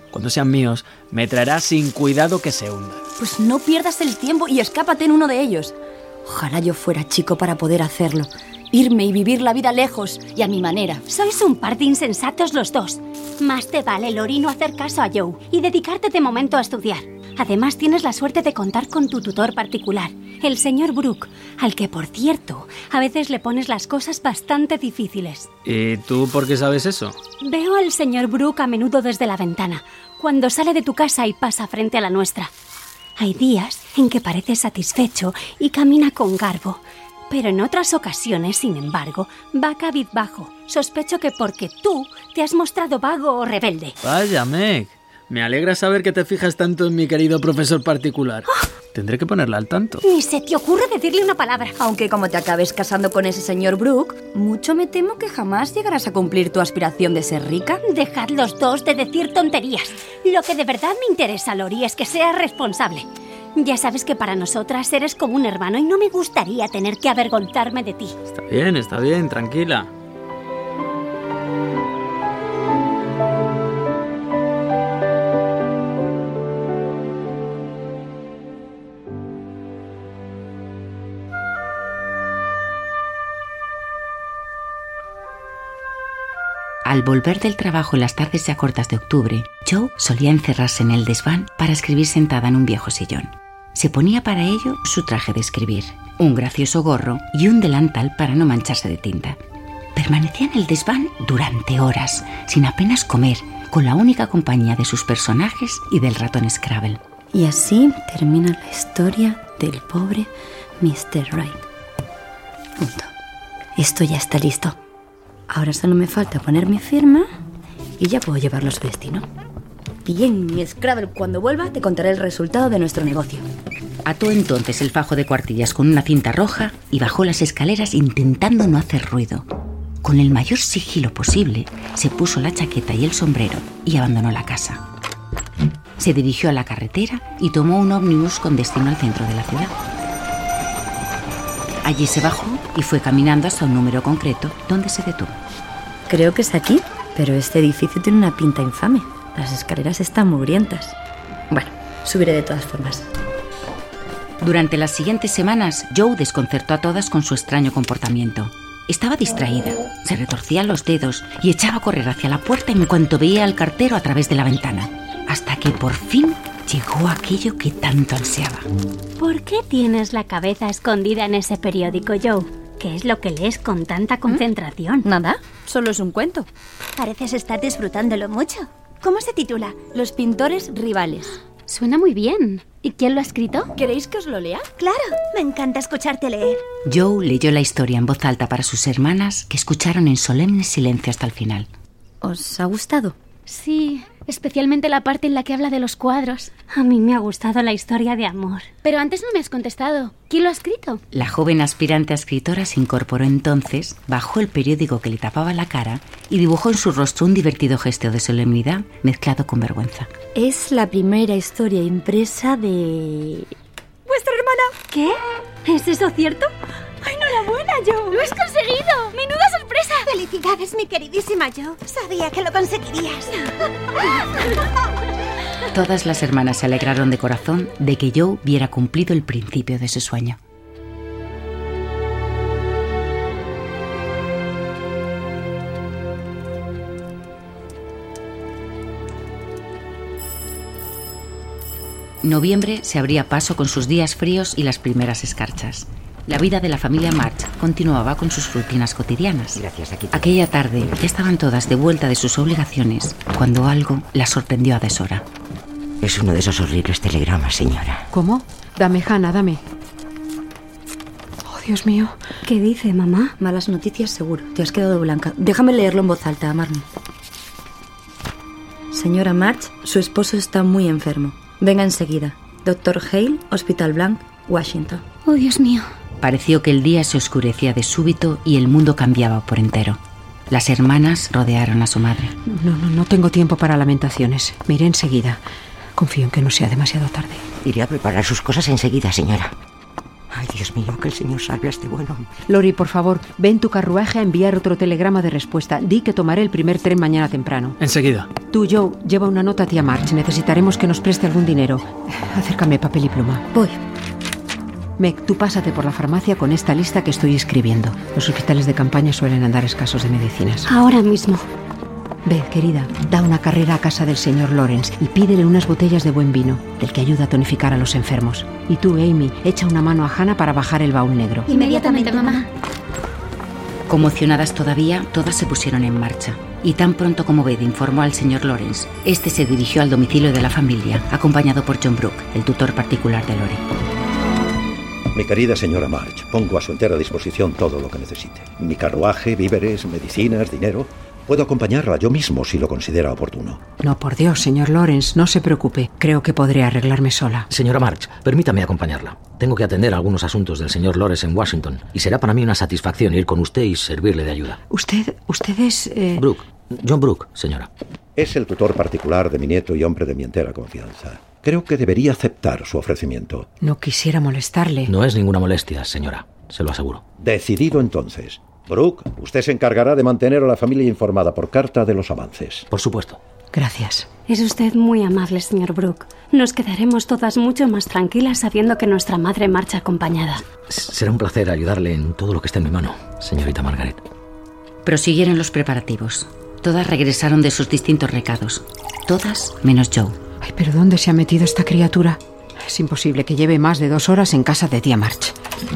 Cuando sean míos, me traerás sin cuidado que se hundan. Pues no pierdas el tiempo y escápate en uno de ellos. Ojalá yo fuera chico para poder hacerlo. Irme y vivir la vida lejos y a mi manera. Sois un par de insensatos los dos. Más te vale, Lori, no hacer caso a Joe y dedicarte de momento a estudiar. Además, tienes la suerte de contar con tu tutor particular, el señor Brooke, al que, por cierto, a veces le pones las cosas bastante difíciles. ¿Y tú por qué sabes eso? Veo al señor Brooke a menudo desde la ventana, cuando sale de tu casa y pasa frente a la nuestra. Hay días en que parece satisfecho y camina con garbo, pero en otras ocasiones, sin embargo, va cabizbajo. Sospecho que porque tú te has mostrado vago o rebelde. Vaya, Meg. Me alegra saber que te fijas tanto en mi querido profesor particular. ¡Oh! Tendré que ponerla al tanto. Ni se te ocurre decirle una palabra. Aunque como te acabes casando con ese señor Brooke, mucho me temo que jamás llegarás a cumplir tu aspiración de ser rica. Dejad los dos de decir tonterías. Lo que de verdad me interesa, Lori, es que seas responsable. Ya sabes que para nosotras eres como un hermano y no me gustaría tener que avergonzarme de ti. Está bien, está bien, tranquila. Al volver del trabajo en las tardes ya cortas de octubre, Joe solía encerrarse en el desván para escribir sentada en un viejo sillón. Se ponía para ello su traje de escribir, un gracioso gorro y un delantal para no mancharse de tinta. Permanecía en el desván durante horas, sin apenas comer, con la única compañía de sus personajes y del ratón Scrabble. Y así termina la historia del pobre mister Wright. Punto. Esto ya está listo. Ahora solo me falta poner mi firma y ya puedo llevarlo a su destino. Bien, mi Scrabble, cuando vuelva te contaré el resultado de nuestro negocio. Ató entonces el fajo de cuartillas con una cinta roja y bajó las escaleras intentando no hacer ruido. Con el mayor sigilo posible, se puso la chaqueta y el sombrero y abandonó la casa. Se dirigió a la carretera y tomó un ómnibus con destino al centro de la ciudad. Allí se bajó y fue caminando hasta un número concreto, donde se detuvo. Creo que es aquí, pero este edificio tiene una pinta infame. Las escaleras están mugrientas. Bueno, subiré de todas formas. Durante las siguientes semanas, Joe desconcertó a todas con su extraño comportamiento. Estaba distraída, se retorcía los dedos y echaba a correr hacia la puerta en cuanto veía al cartero a través de la ventana, hasta que por fin llegó aquello que tanto ansiaba. ¿Por qué tienes la cabeza escondida en ese periódico, Joe? ¿Qué es lo que lees con tanta concentración? Nada, solo es un cuento. Pareces estar disfrutándolo mucho. ¿Cómo se titula? Los pintores rivales. Suena muy bien. ¿Y quién lo ha escrito? ¿Queréis que os lo lea? Claro, me encanta escucharte leer. Joe leyó la historia en voz alta para sus hermanas, que escucharon en solemne silencio hasta el final. ¿Os ha gustado? Sí, especialmente la parte en la que habla de los cuadros. A mí me ha gustado la historia de amor. Pero antes no me has contestado. ¿Quién lo ha escrito? La joven aspirante a escritora se incorporó entonces, bajó el periódico que le tapaba la cara y dibujó en su rostro un divertido gesto de solemnidad mezclado con vergüenza. Es la primera historia impresa de... ¿Vuestra hermana? ¿Qué? ¿Es eso cierto? ¡Ay, enhorabuena, Joe! ¡Lo has conseguido! ¡Menuda sorpresa! ¡Felicidades, mi queridísima Joe! Sabía que lo conseguirías. Todas las hermanas se alegraron de corazón de que Joe viera cumplido el principio de su sueño. Noviembre se abría paso con sus días fríos y las primeras escarchas. La vida de la familia March continuaba con sus rutinas cotidianas. Gracias, aquí. Aquella tarde ya estaban todas de vuelta de sus obligaciones cuando algo las sorprendió a deshora. Es uno de esos horribles telegramas, señora. ¿Cómo? Dame, Hannah, dame. Oh, Dios mío. ¿Qué dice, mamá? Malas noticias, seguro. Te has quedado blanca. Déjame leerlo en voz alta, Marnie. Señora March, su esposo está muy enfermo. Venga enseguida. doctor Hale, Hospital Blanc, Washington. Oh, Dios mío. Pareció que el día se oscurecía de súbito y el mundo cambiaba por entero. Las hermanas rodearon a su madre. No, no, no tengo tiempo para lamentaciones. Me iré enseguida. Confío en que no sea demasiado tarde. Iré a preparar sus cosas enseguida, señora. Ay, Dios mío, que el señor salve a este buen hombre. Lori, por favor, ve en tu carruaje a enviar otro telegrama de respuesta. Di que tomaré el primer tren mañana temprano. Enseguida. Tú, Joe, lleva una nota a tía March. Necesitaremos que nos preste algún dinero. Acércame papel y pluma. Voy. Meg, tú pásate por la farmacia con esta lista que estoy escribiendo. Los hospitales de campaña suelen andar escasos de medicinas. Ahora mismo. Ve, querida, da una carrera a casa del señor Lawrence y pídele unas botellas de buen vino, del que ayuda a tonificar a los enfermos. Y tú, Amy, echa una mano a Hannah para bajar el baúl negro. Inmediatamente, mamá. Conmocionadas todavía, todas se pusieron en marcha. Y tan pronto como Beth informó al señor Lawrence, este se dirigió al domicilio de la familia, acompañado por John Brooke, el tutor particular de Lori. Mi querida señora March, pongo a su entera disposición todo lo que necesite. Mi carruaje, víveres, medicinas, dinero. Puedo acompañarla yo mismo si lo considera oportuno. No, por Dios, señor Lawrence, no se preocupe. Creo que podré arreglarme sola. Señora March, permítame acompañarla. Tengo que atender algunos asuntos del señor Lawrence en Washington y será para mí una satisfacción ir con usted y servirle de ayuda. Usted, usted es... Eh... Brooke, John Brooke, señora. Es el tutor particular de mi nieto y hombre de mi entera confianza. Creo que debería aceptar su ofrecimiento. No quisiera molestarle. No es ninguna molestia, señora, se lo aseguro. Decidido entonces. Brooke, usted se encargará de mantener a la familia informada por carta de los avances. Por supuesto. Gracias. Es usted muy amable, señor Brooke. Nos quedaremos todas mucho más tranquilas sabiendo que nuestra madre marcha acompañada. Será un placer ayudarle en todo lo que esté en mi mano, señorita Margaret. Prosiguieron los preparativos. Todas regresaron de sus distintos recados. Todas menos Joe. Ay, pero ¿dónde se ha metido esta criatura? Es imposible que lleve más de dos horas en casa de tía March.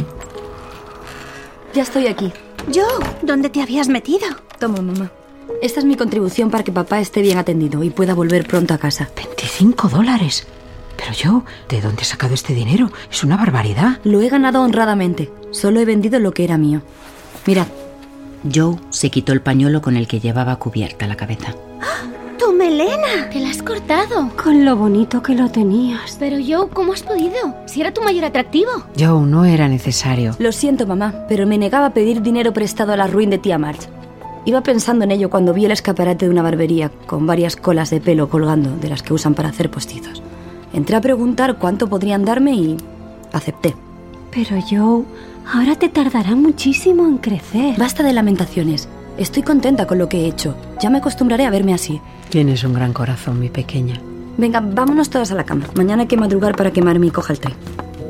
Ya estoy aquí. Joe, ¿dónde te habías metido? Toma, mamá. Esta es mi contribución para que papá esté bien atendido y pueda volver pronto a casa. ¿veinticinco dólares? Pero Joe, ¿de dónde has sacado este dinero? Es una barbaridad. Lo he ganado honradamente. Solo he vendido lo que era mío. Mirad. Joe se quitó el pañuelo con el que llevaba cubierta la cabeza. ¡Tu melena! Te la has cortado. Con lo bonito que lo tenías. Pero Joe, ¿cómo has podido? Si era tu mayor atractivo. Joe, no era necesario. Lo siento, mamá, pero me negaba a pedir dinero prestado a la ruin de tía March. Iba pensando en ello cuando vi el escaparate de una barbería con varias colas de pelo colgando, de las que usan para hacer postizos. Entré a preguntar cuánto podrían darme y acepté. Pero Joe, ahora te tardará muchísimo en crecer. Basta de lamentaciones. Estoy contenta con lo que he hecho. Ya me acostumbraré a verme así. Tienes un gran corazón, mi pequeña. Venga, vámonos todas a la cama. Mañana hay que madrugar para que Marmy coja el tren.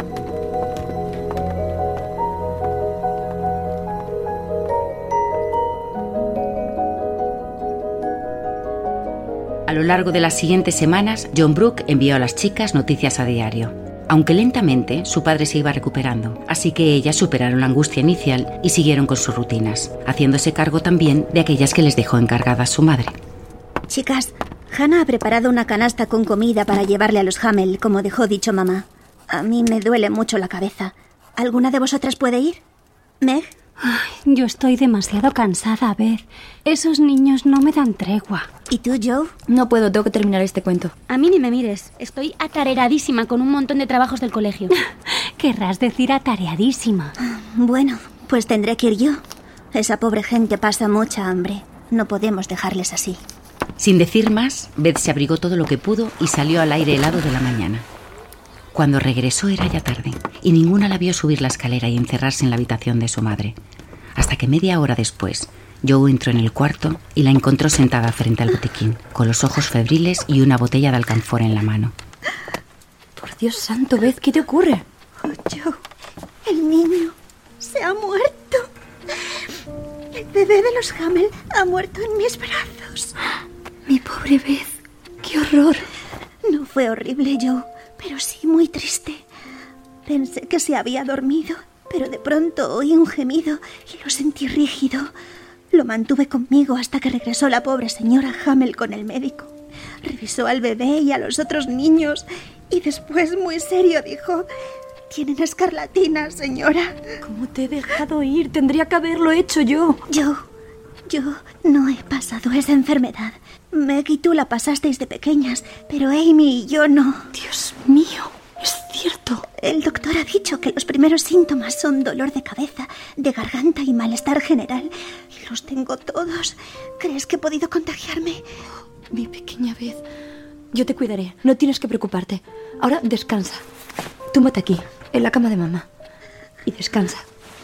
A lo largo de las siguientes semanas, John Brooke envió a las chicas noticias a diario. Aunque lentamente, su padre se iba recuperando, así que ellas superaron la angustia inicial y siguieron con sus rutinas, haciéndose cargo también de aquellas que les dejó encargadas su madre. Chicas, Hannah ha preparado una canasta con comida para llevarle a los Hamel, como dejó dicho mamá. A mí me duele mucho la cabeza. ¿Alguna de vosotras puede ir? ¿Meg? Ay, yo estoy demasiado cansada, Beth. Esos niños no me dan tregua. ¿Y tú, Joe? No puedo, tengo que terminar este cuento. A mí ni me mires. Estoy atareadísima con un montón de trabajos del colegio. Querrás decir atareadísima. Bueno, pues tendré que ir yo. Esa pobre gente pasa mucha hambre. No podemos dejarles así. Sin decir más, Beth se abrigó todo lo que pudo y salió al aire helado de la mañana. Cuando regresó era ya tarde y ninguna la vio subir la escalera y encerrarse en la habitación de su madre. Hasta que media hora después, Joe entró en el cuarto y la encontró sentada frente al botiquín, con los ojos febriles y una botella de alcanfor en la mano. Por Dios santo, Beth, ¿qué te ocurre? Oh, Joe, el niño se ha muerto. El bebé de los Hamel ha muerto en mis brazos. Mi pobre Beth, qué horror. No fue horrible, Joe, pero sí muy triste. Pensé que se había dormido, pero de pronto oí un gemido y lo sentí rígido. Lo mantuve conmigo hasta que regresó la pobre señora Hamel con el médico. Revisó al bebé y a los otros niños y después, muy serio, dijo: «Tienen escarlatina, señora». ¿Cómo te he dejado ir? Tendría que haberlo hecho yo. Yo, yo no he pasado esa enfermedad. Meg y tú la pasasteis de pequeñas, pero Amy y yo no. Dios mío, es cierto. El doctor ha dicho que los primeros síntomas son dolor de cabeza, de garganta y malestar general. Y los tengo todos. ¿Crees que he podido contagiarme? Mi pequeña Beth, yo te cuidaré. No tienes que preocuparte. Ahora descansa. Túmbate aquí, en la cama de mamá. y descansa.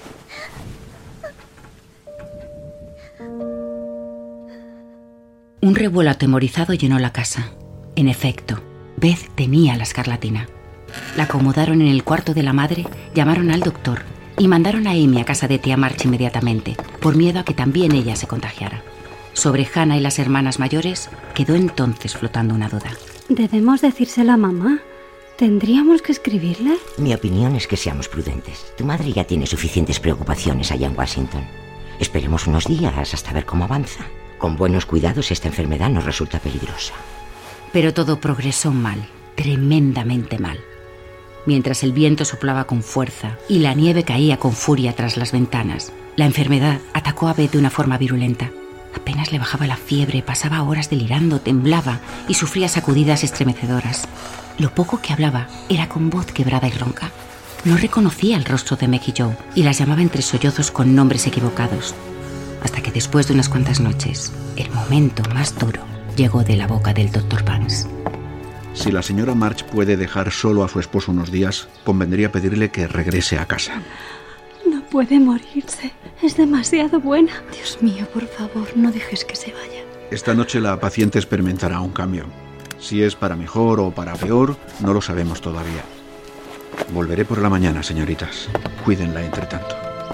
Un revuelo atemorizado llenó la casa. En efecto, Beth tenía la escarlatina. La acomodaron en el cuarto de la madre, llamaron al doctor y mandaron a Amy a casa de tía March inmediatamente, por miedo a que también ella se contagiara. Sobre Hannah y las hermanas mayores quedó entonces flotando una duda. ¿Debemos decírselo a mamá? ¿Tendríamos que escribirle? Mi opinión es que seamos prudentes. Tu madre ya tiene suficientes preocupaciones allá en Washington. Esperemos unos días hasta ver cómo avanza. Con buenos cuidados esta enfermedad nos resulta peligrosa. Pero todo progresó mal, tremendamente mal. Mientras el viento soplaba con fuerza y la nieve caía con furia tras las ventanas, la enfermedad atacó a Beth de una forma virulenta. Apenas le bajaba la fiebre, pasaba horas delirando, temblaba y sufría sacudidas estremecedoras. Lo poco que hablaba era con voz quebrada y ronca. No reconocía el rostro de Meg y Joe y las llamaba entre sollozos con nombres equivocados. Hasta que después de unas cuantas noches, el momento más duro llegó de la boca del doctor Banks. Si la señora March puede dejar solo a su esposo unos días, convendría pedirle que regrese a casa. No puede morirse. Es demasiado buena. Dios mío, por favor, no dejes que se vaya. Esta noche la paciente experimentará un cambio. Si es para mejor o para peor, no lo sabemos todavía. Volveré por la mañana, señoritas. Cuídenla entre tanto.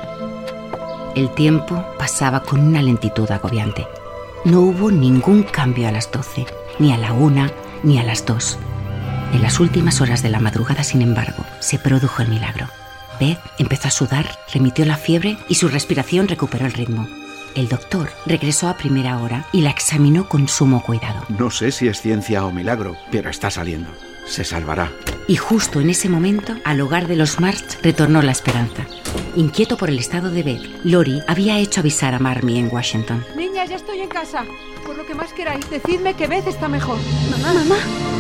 El tiempo pasaba con una lentitud agobiante. No hubo ningún cambio a las doce, ni a la una, ni a las dos. En las últimas horas de la madrugada, sin embargo, se produjo el milagro. Beth empezó a sudar, remitió la fiebre y su respiración recuperó el ritmo. El doctor regresó a primera hora y la examinó con sumo cuidado. No sé si es ciencia o milagro, pero está saliendo. Se salvará. Y justo en ese momento, al hogar de los March retornó la esperanza. Inquieto por el estado de Beth, Lori había hecho avisar a Marmee en Washington. Niñas, ya estoy en casa. Por lo que más queráis, decidme que Beth está mejor. Mamá, mamá.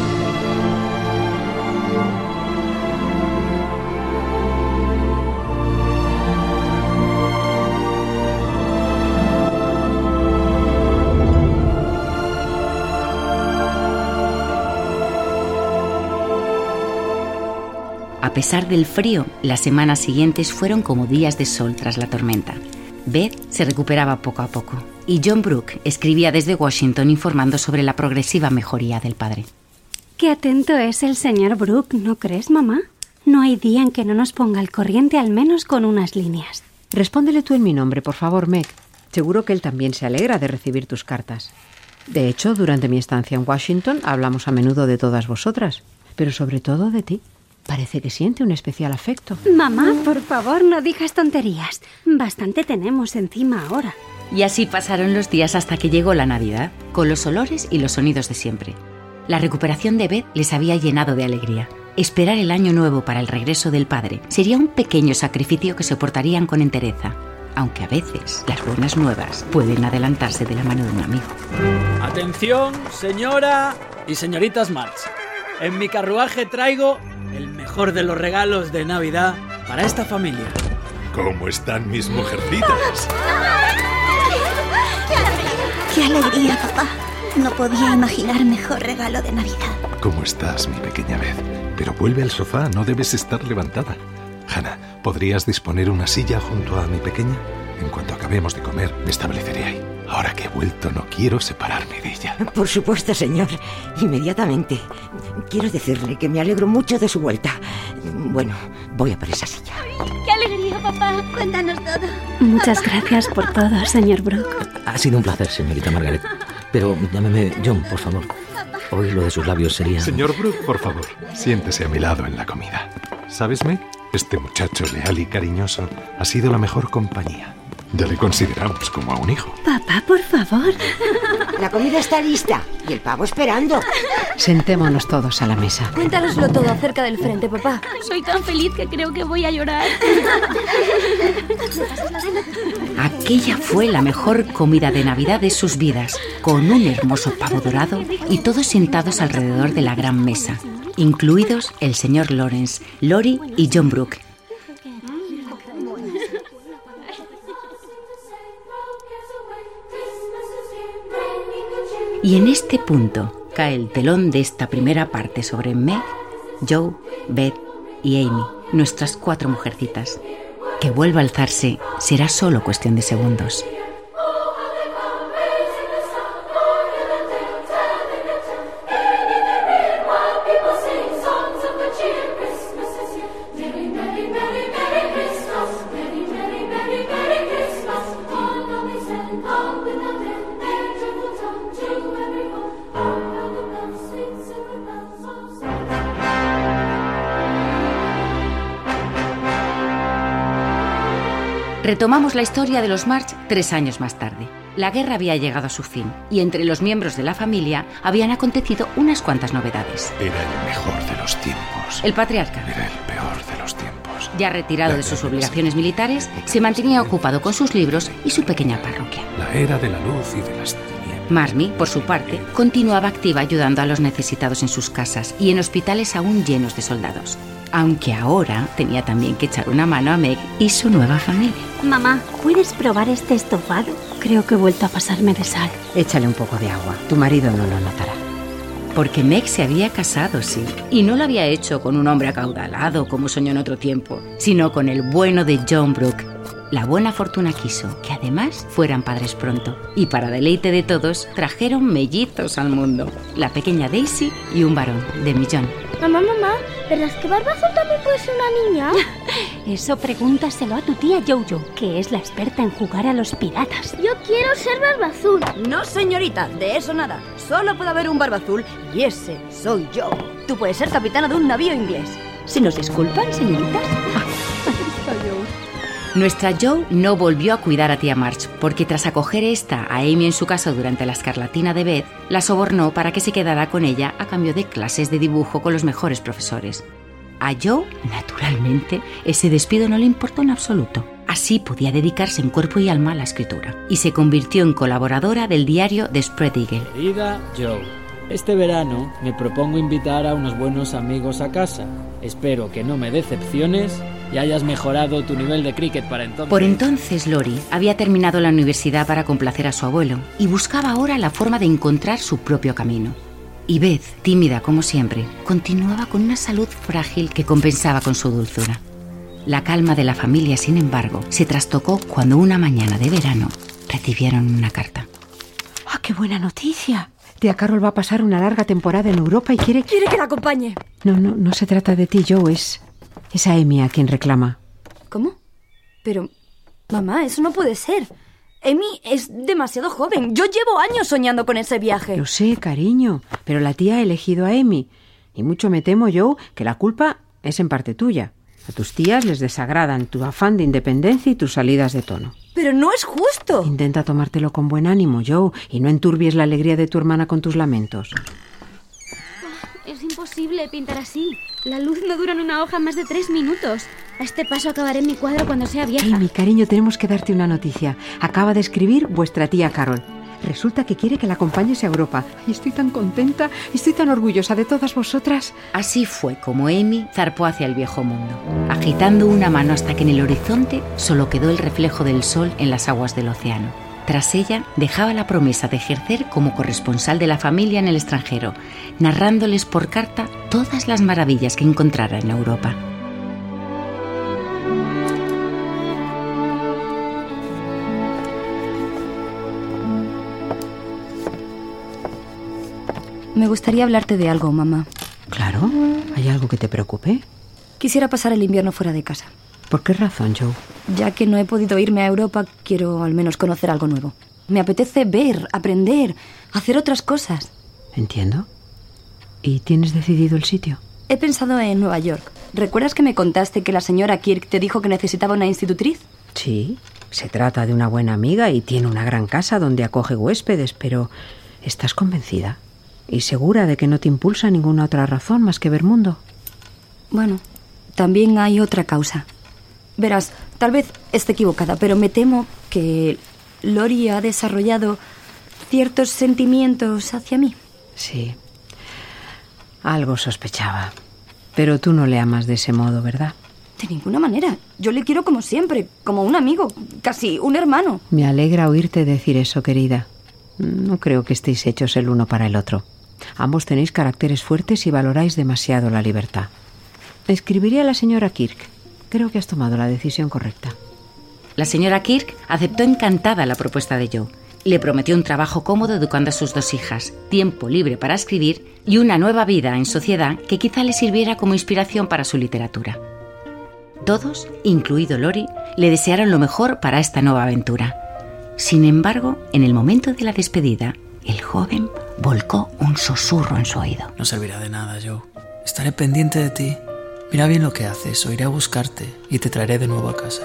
A pesar del frío, las semanas siguientes fueron como días de sol tras la tormenta. Beth se recuperaba poco a poco y John Brooke escribía desde Washington informando sobre la progresiva mejoría del padre. Qué atento es el señor Brooke, ¿no crees, mamá? No hay día en que no nos ponga al corriente al menos con unas líneas. Respóndele tú en mi nombre, por favor, Meg. Seguro que él también se alegra de recibir tus cartas. De hecho, durante mi estancia en Washington hablamos a menudo de todas vosotras, pero sobre todo de ti. Parece que siente un especial afecto. Mamá, por favor, no digas tonterías. Bastante tenemos encima ahora. Y así pasaron los días hasta que llegó la Navidad, con los olores y los sonidos de siempre. La recuperación de Beth les había llenado de alegría. Esperar el año nuevo para el regreso del padre sería un pequeño sacrificio que soportarían con entereza, aunque a veces las buenas nuevas pueden adelantarse de la mano de un amigo. Atención, señora y señoritas March. En mi carruaje traigo el mejor de los regalos de Navidad para esta familia. ¿Cómo están mis mujercitas? ¡Qué alegría, papá! No podía imaginar mejor regalo de Navidad. ¿Cómo estás, mi pequeña Beth? Pero vuelve al sofá, no debes estar levantada. Hannah, ¿podrías disponer una silla junto a mi pequeña? En cuanto acabemos de comer, me estableceré ahí. Ahora que he vuelto, no quiero separarme de ella. Por supuesto, señor. Inmediatamente. Quiero decirle que me alegro mucho de su vuelta. Bueno, voy a por esa silla. ¡Qué alegría, papá! Cuéntanos todo. Muchas gracias por todo, señor Brooke. Ha sido un placer, señorita Margaret. Pero llámeme John, por favor. Oír lo de sus labios sería... Señor Brooke, por favor, siéntese a mi lado en la comida. ¿Sabes, Meg? Este muchacho leal y cariñoso ha sido la mejor compañía. Ya le consideramos como a un hijo. Papá, por favor. La comida está lista y el pavo esperando. Sentémonos todos a la mesa. Cuéntanoslo todo acerca del frente, papá. Soy tan feliz que creo que voy a llorar. Aquella fue la mejor comida de Navidad de sus vidas, con un hermoso pavo dorado y todos sentados alrededor de la gran mesa, incluidos el señor Lawrence, Lori y John Brooke. Y en este punto cae el telón de esta primera parte sobre Meg, Joe, Beth y Amy, nuestras cuatro mujercitas. que vuelva a alzarse será solo cuestión de segundos. Retomamos la historia de los March tres años más tarde. La guerra había llegado a su fin y entre los miembros de la familia habían acontecido unas cuantas novedades. Era el mejor de los tiempos. El patriarca, Era el peor de los tiempos. ya retirado de sus obligaciones militares, se mantenía ocupado con sus libros y su pequeña parroquia. La era de la luz y de las tinieblas. Marmee, por su parte, continuaba activa ayudando a los necesitados en sus casas y en hospitales aún llenos de soldados. Aunque ahora tenía también que echar una mano a Meg y su nueva familia. Mamá, ¿puedes probar este estofado? Creo que he vuelto a pasarme de sal. Échale un poco de agua. Tu marido no lo notará. Porque Meg se había casado, sí. Y no lo había hecho con un hombre acaudalado como soñó en otro tiempo, sino con el bueno de John Brooke. La buena fortuna quiso que además fueran padres pronto. Y para deleite de todos, trajeron mellizos al mundo. La pequeña Daisy y un varón, Demi John. Mamá, mamá, ¿verdad que Barba Azul también puede ser una niña? Eso pregúntaselo a tu tía Jojo, que es la experta en jugar a los piratas. Yo quiero ser Barba Azul. No, señorita, de eso nada. Solo puede haber un Barba Azul y ese soy yo. Tú puedes ser capitana de un navío inglés. Si nos disculpan, señoritas. Nuestra Joe no volvió a cuidar a tía March, porque tras acoger esta a Amy en su casa durante la escarlatina de Beth, la sobornó para que se quedara con ella a cambio de clases de dibujo con los mejores profesores. A Joe, naturalmente, ese despido no le importó en absoluto. Así podía dedicarse en cuerpo y alma a la escritura, y se convirtió en colaboradora del diario The Spread Eagle. Querida Joe, este verano me propongo invitar a unos buenos amigos a casa. Espero que no me decepciones y hayas mejorado tu nivel de cricket para entonces. Por entonces, Lori había terminado la universidad para complacer a su abuelo y buscaba ahora la forma de encontrar su propio camino. Y Beth, tímida como siempre, continuaba con una salud frágil que compensaba con su dulzura. La calma de la familia, sin embargo, se trastocó cuando una mañana de verano recibieron una carta. ¡Ah, qué buena noticia! Tía Carol va a pasar una larga temporada en Europa y quiere... Quiere que la acompañe. No, no, no se trata de ti, Joe, es... es a Amy a quien reclama. ¿Cómo? Pero, mamá, eso no puede ser. Amy es demasiado joven. Yo llevo años soñando con ese viaje. Lo sé, cariño, pero la tía ha elegido a Amy. Y mucho me temo, Joe, que la culpa es en parte tuya. A tus tías les desagradan tu afán de independencia y tus salidas de tono. Pero no es justo. Intenta tomártelo con buen ánimo, Joe, y no enturbies la alegría de tu hermana con tus lamentos. Es imposible pintar así. La luz no dura en una hoja más de tres minutos. A este paso acabaré en mi cuadro cuando sea vieja. Amy, cariño, tenemos que darte una noticia. Acaba de escribir vuestra tía Carol. Resulta que quiere que la acompañes a Europa. Y estoy tan contenta, estoy tan orgullosa de todas vosotras. Así fue como Amy zarpó hacia el viejo mundo, agitando una mano hasta que en el horizonte solo quedó el reflejo del sol en las aguas del océano. Tras ella, dejaba la promesa de ejercer como corresponsal de la familia en el extranjero, narrándoles por carta todas las maravillas que encontrara en Europa. Me gustaría hablarte de algo, mamá. Claro, ¿hay algo que te preocupe? Quisiera pasar el invierno fuera de casa. ¿Por qué razón, Joe? Ya que no he podido irme a Europa, quiero al menos conocer algo nuevo. Me apetece ver, aprender, hacer otras cosas. Entiendo. ¿Y tienes decidido el sitio? He pensado en Nueva York. ¿Recuerdas que me contaste que la señora Kirk te dijo que necesitaba una institutriz? Sí, se trata de una buena amiga y tiene una gran casa donde acoge huéspedes, pero ¿estás convencida? ¿Y segura de que no te impulsa ninguna otra razón más que ver mundo? Bueno, también hay otra causa. Verás, tal vez esté equivocada, pero me temo que Lori ha desarrollado ciertos sentimientos hacia mí. Sí, algo sospechaba. Pero tú no le amas de ese modo, ¿verdad? De ninguna manera. Yo le quiero como siempre, como un amigo, casi un hermano. Me alegra oírte decir eso, querida. No creo que estéis hechos el uno para el otro. Ambos tenéis caracteres fuertes y valoráis demasiado la libertad. Escribiré a la señora Kirk. Creo que has tomado la decisión correcta. La señora Kirk aceptó encantada la propuesta de Joe. Le prometió un trabajo cómodo educando a sus dos hijas, tiempo libre para escribir y una nueva vida en sociedad que quizá le sirviera como inspiración para su literatura. Todos, incluido Lori, le desearon lo mejor para esta nueva aventura. Sin embargo, en el momento de la despedida, el joven volcó un susurro en su oído. No servirá de nada, Joe. Estaré pendiente de ti. Mira bien lo que haces, o iré a buscarte y te traeré de nuevo a casa.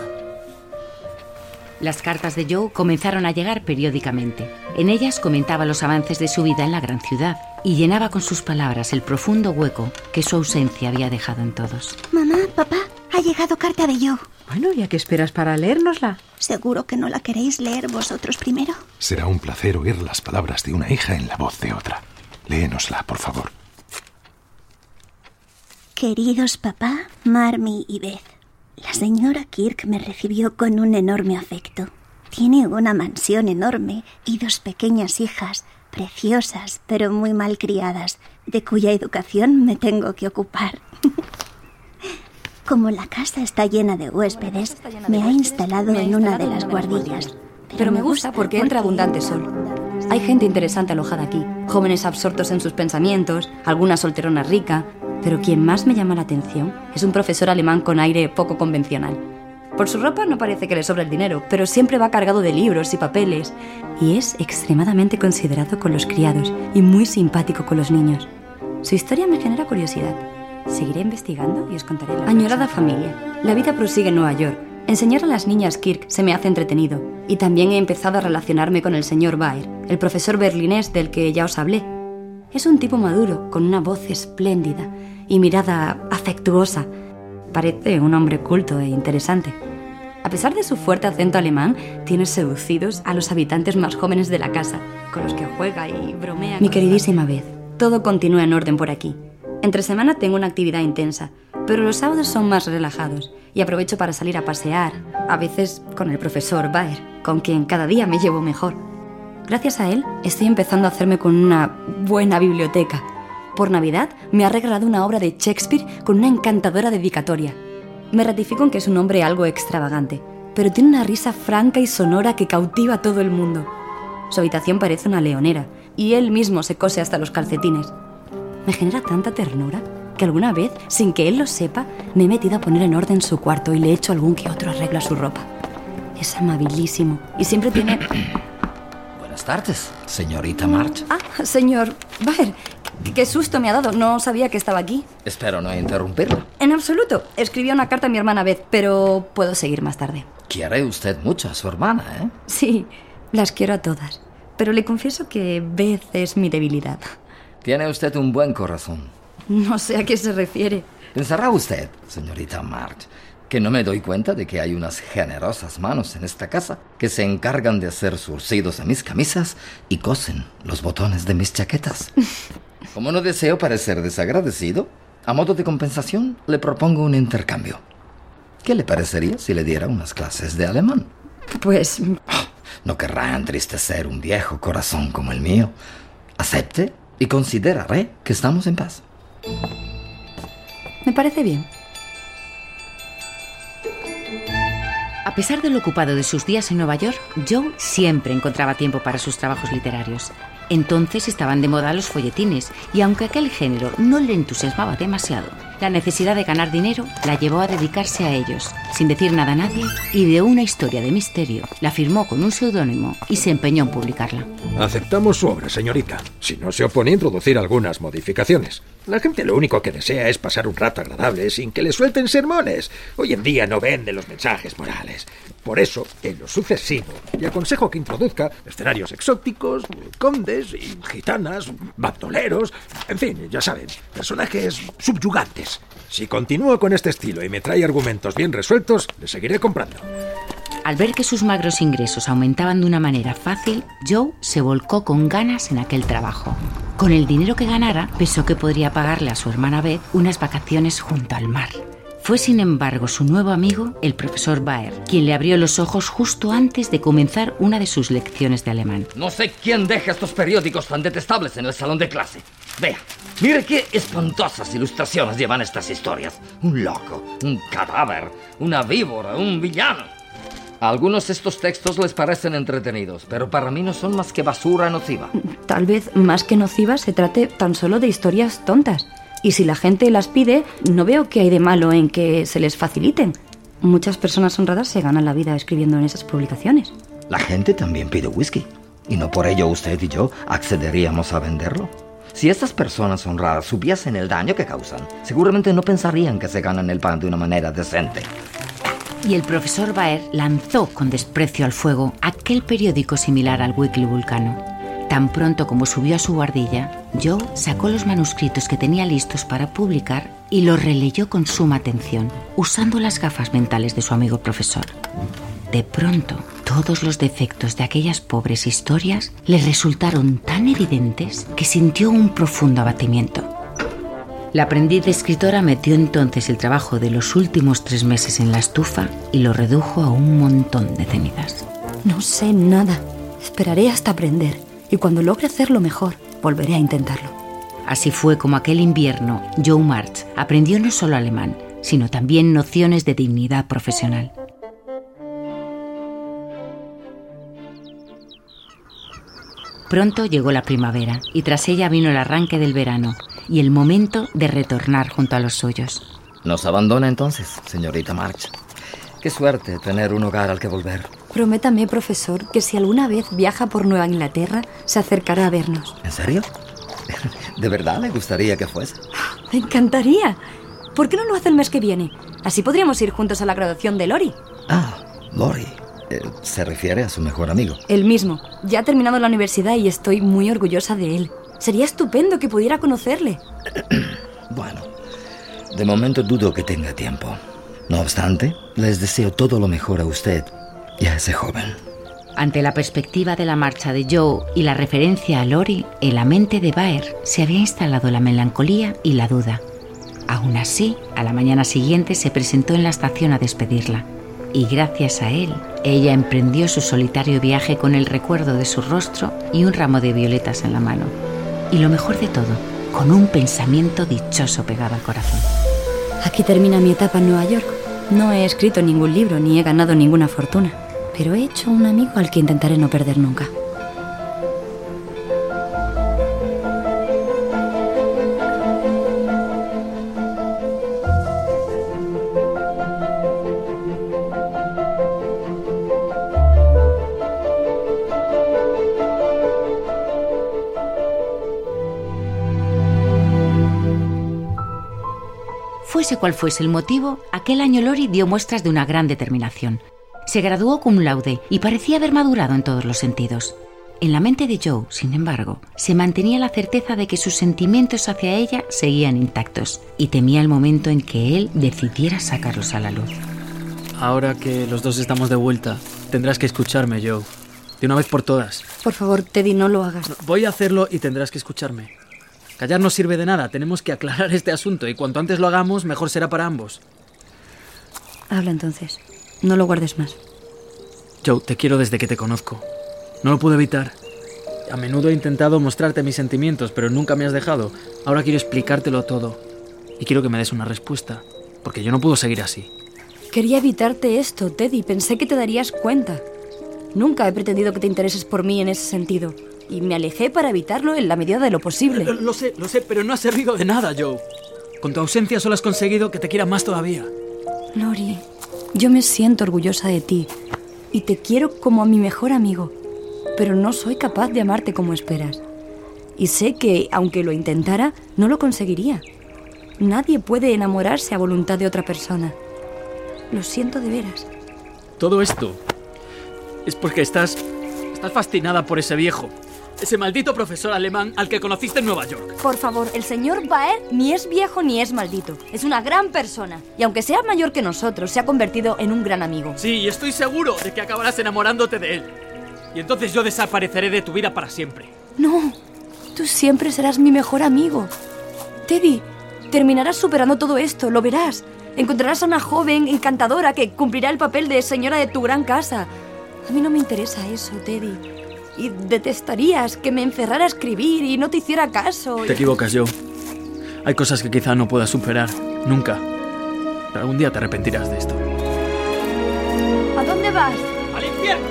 Las cartas de Joe comenzaron a llegar periódicamente. En ellas comentaba los avances de su vida en la gran ciudad y llenaba con sus palabras el profundo hueco que su ausencia había dejado en todos. Mamá, papá, ha llegado carta de Joe. Bueno, ¿ya qué esperas para leérnosla? ¿Seguro que no la queréis leer vosotros primero? Será un placer oír las palabras de una hija en la voz de otra. Léenosla, por favor. Queridos papá, Marmee y Beth, la señora Kirk me recibió con un enorme afecto. Tiene una mansión enorme y dos pequeñas hijas, preciosas pero muy mal criadas, de cuya educación me tengo que ocupar. Como la casa está llena de huéspedes, me ha instalado en una de las guardillas. Pero me gusta porque entra abundante sol. Hay gente interesante alojada aquí, jóvenes absortos en sus pensamientos, alguna solterona rica, pero quien más me llama la atención es un profesor alemán con aire poco convencional. Por su ropa no parece que le sobre el dinero, pero siempre va cargado de libros y papeles, y es extremadamente considerado con los criados y muy simpático con los niños. Su historia me genera curiosidad. Seguiré investigando y os contaré la añorada familia. La vida prosigue en Nueva York. Enseñar a las niñas Kirk se me hace entretenido, y también he empezado a relacionarme con el señor Baer, el profesor berlinés del que ya os hablé. Es un tipo maduro, con una voz espléndida y mirada afectuosa. Parece un hombre culto e interesante. A pesar de su fuerte acento alemán, tiene seducidos a los habitantes más jóvenes de la casa, con los que juega y bromea. Mi queridísima Beth, todo continúa en orden por aquí. Entre semana tengo una actividad intensa, pero los sábados son más relajados y aprovecho para salir a pasear, a veces con el profesor Baer, con quien cada día me llevo mejor. Gracias a él estoy empezando a hacerme con una buena biblioteca. Por Navidad me ha regalado una obra de Shakespeare con una encantadora dedicatoria. Me ratifico en que es un hombre algo extravagante, pero tiene una risa franca y sonora que cautiva a todo el mundo. Su habitación parece una leonera y él mismo se cose hasta los calcetines. Me genera tanta ternura que alguna vez, sin que él lo sepa, me he metido a poner en orden su cuarto y le he hecho algún que otro arreglo a su ropa. Es amabilísimo y siempre tiene... Buenas tardes, señorita March. Ah, señor Baer, qué susto me ha dado. No sabía que estaba aquí. Espero no interrumpirla. En absoluto. Escribí una carta a mi hermana Beth, pero puedo seguir más tarde. Quiere usted mucho a su hermana, ¿eh? Sí, las quiero a todas. Pero le confieso que Beth es mi debilidad. Tiene usted un buen corazón. No sé a qué se refiere. Pensará usted, señorita March, que no me doy cuenta de que hay unas generosas manos en esta casa que se encargan de hacer surcidos a mis camisas y cosen los botones de mis chaquetas. Como no deseo parecer desagradecido, a modo de compensación le propongo un intercambio. ¿Qué le parecería si le diera unas clases de alemán? Pues... Oh, no querrá entristecer un viejo corazón como el mío. Acepte y consideraré que estamos en paz. Me parece bien. A pesar de lo ocupado de sus días en Nueva York, Joe siempre encontraba tiempo para sus trabajos literarios. Entonces estaban de moda los folletines, y aunque aquel género no le entusiasmaba demasiado, la necesidad de ganar dinero la llevó a dedicarse a ellos, sin decir nada a nadie, y de una historia de misterio la firmó con un seudónimo y se empeñó en publicarla. Aceptamos su obra, señorita, si no se opone a introducir algunas modificaciones. La gente lo único que desea es pasar un rato agradable sin que le suelten sermones. Hoy en día no venden los mensajes morales. Por eso, en lo sucesivo, le aconsejo que introduzca escenarios exóticos, condes y gitanas, bandoleros, en fin, ya saben, personajes subyugantes. Si continúa con este estilo y me trae argumentos bien resueltos, le seguiré comprando. Al ver que sus magros ingresos aumentaban de una manera fácil, Joe se volcó con ganas en aquel trabajo. Con el dinero que ganara, pensó que podría pagarle a su hermana Beth unas vacaciones junto al mar. Fue, sin embargo, su nuevo amigo, el profesor Baer, quien le abrió los ojos justo antes de comenzar una de sus lecciones de alemán. No sé quién deja estos periódicos tan detestables en el salón de clase. Vea, Mire qué espantosas ilustraciones llevan estas historias. Un loco, un cadáver, una víbora, un villano. A algunos estos textos les parecen entretenidos, pero para mí no son más que basura nociva. Tal vez más que nociva se trate tan solo de historias tontas. Y si la gente las pide, no veo qué hay de malo en que se les faciliten. Muchas personas honradas se ganan la vida escribiendo en esas publicaciones. La gente también pide whisky. Y no por ello usted y yo accederíamos a venderlo. Si estas personas honradas supiesen el daño que causan, seguramente no pensarían que se ganan el pan de una manera decente. Y el profesor Baer lanzó con desprecio al fuego aquel periódico similar al Weekly Vulcano. Tan pronto como subió a su guardilla, Joe sacó los manuscritos que tenía listos para publicar y los releyó con suma atención, usando las gafas mentales de su amigo profesor. De pronto, todos los defectos de aquellas pobres historias le resultaron tan evidentes que sintió un profundo abatimiento. La aprendiz de escritora metió entonces el trabajo de los últimos tres meses en la estufa y lo redujo a un montón de cenizas. No sé nada. Esperaré hasta aprender. Y cuando logre hacerlo mejor, volveré a intentarlo. Así fue como aquel invierno Joe March aprendió no solo alemán, sino también nociones de dignidad profesional. Pronto llegó la primavera y tras ella vino el arranque del verano y el momento de retornar junto a los suyos. Nos abandona entonces, señorita March. Qué suerte tener un hogar al que volver. Prométame, profesor, que si alguna vez viaja por Nueva Inglaterra, se acercará a vernos. ¿En serio? ¿De verdad le gustaría que fuese? Me encantaría. ¿Por qué no lo hace el mes que viene? Así podríamos ir juntos a la graduación de Lori. Ah, Lori. Eh, ¿Se refiere a su mejor amigo? El mismo. Ya ha terminado la universidad y estoy muy orgullosa de él. Sería estupendo que pudiera conocerle. Bueno, de momento dudo que tenga tiempo. No obstante, les deseo todo lo mejor a usted y a ese joven. Ante la perspectiva de la marcha de Joe y la referencia a Lori, en la mente de Baer se había instalado la melancolía y la duda. Aún así, a la mañana siguiente se presentó en la estación a despedirla. Y gracias a él, ella emprendió su solitario viaje con el recuerdo de su rostro y un ramo de violetas en la mano. Y lo mejor de todo, con un pensamiento dichoso pegado al corazón. Aquí termina mi etapa en Nueva York. No he escrito ningún libro ni he ganado ninguna fortuna, pero he hecho un amigo al que intentaré no perder nunca. Fuese cual fuese el motivo, aquel año Lori dio muestras de una gran determinación. Se graduó cum laude y parecía haber madurado en todos los sentidos. En la mente de Joe, sin embargo, se mantenía la certeza de que sus sentimientos hacia ella seguían intactos y temía el momento en que él decidiera sacarlos a la luz. Ahora que los dos estamos de vuelta, tendrás que escucharme, Joe. De una vez por todas. Por favor, Teddy, no lo hagas. Voy a hacerlo y tendrás que escucharme. Callar no sirve de nada, tenemos que aclarar este asunto y cuanto antes lo hagamos, mejor será para ambos. Habla entonces, no lo guardes más. Joe, te quiero desde que te conozco. No lo pude evitar. A menudo he intentado mostrarte mis sentimientos, pero nunca me has dejado. Ahora quiero explicártelo todo. Y quiero que me des una respuesta, porque yo no puedo seguir así. Quería evitarte esto, Teddy, pensé que te darías cuenta. Nunca he pretendido que te intereses por mí en ese sentido. Y me alejé para evitarlo en la medida de lo posible. Lo, lo sé, lo sé, pero no ha servido de nada, Joe. Con tu ausencia solo has conseguido que te quiera más todavía. Lori, yo me siento orgullosa de ti. Y te quiero como a mi mejor amigo. Pero no soy capaz de amarte como esperas. Y sé que, aunque lo intentara, no lo conseguiría. Nadie puede enamorarse a voluntad de otra persona. Lo siento de veras. Todo esto es porque estás... estás fascinada por ese viejo. Ese maldito profesor alemán al que conociste en Nueva York. Por favor, el señor Baer ni es viejo ni es maldito. Es una gran persona. Y aunque sea mayor que nosotros, se ha convertido en un gran amigo. Sí, y estoy seguro de que acabarás enamorándote de él. Y entonces yo desapareceré de tu vida para siempre. No, tú siempre serás mi mejor amigo. Teddy, terminarás superando todo esto, lo verás. Encontrarás a una joven encantadora que cumplirá el papel de señora de tu gran casa. A mí no me interesa eso, Teddy. Y detestarías que me encerrara a escribir y no te hiciera caso. Te equivocas, Joe. Hay cosas que quizá no puedas superar, nunca. Pero algún día te arrepentirás de esto. ¿A dónde vas? ¡Al infierno!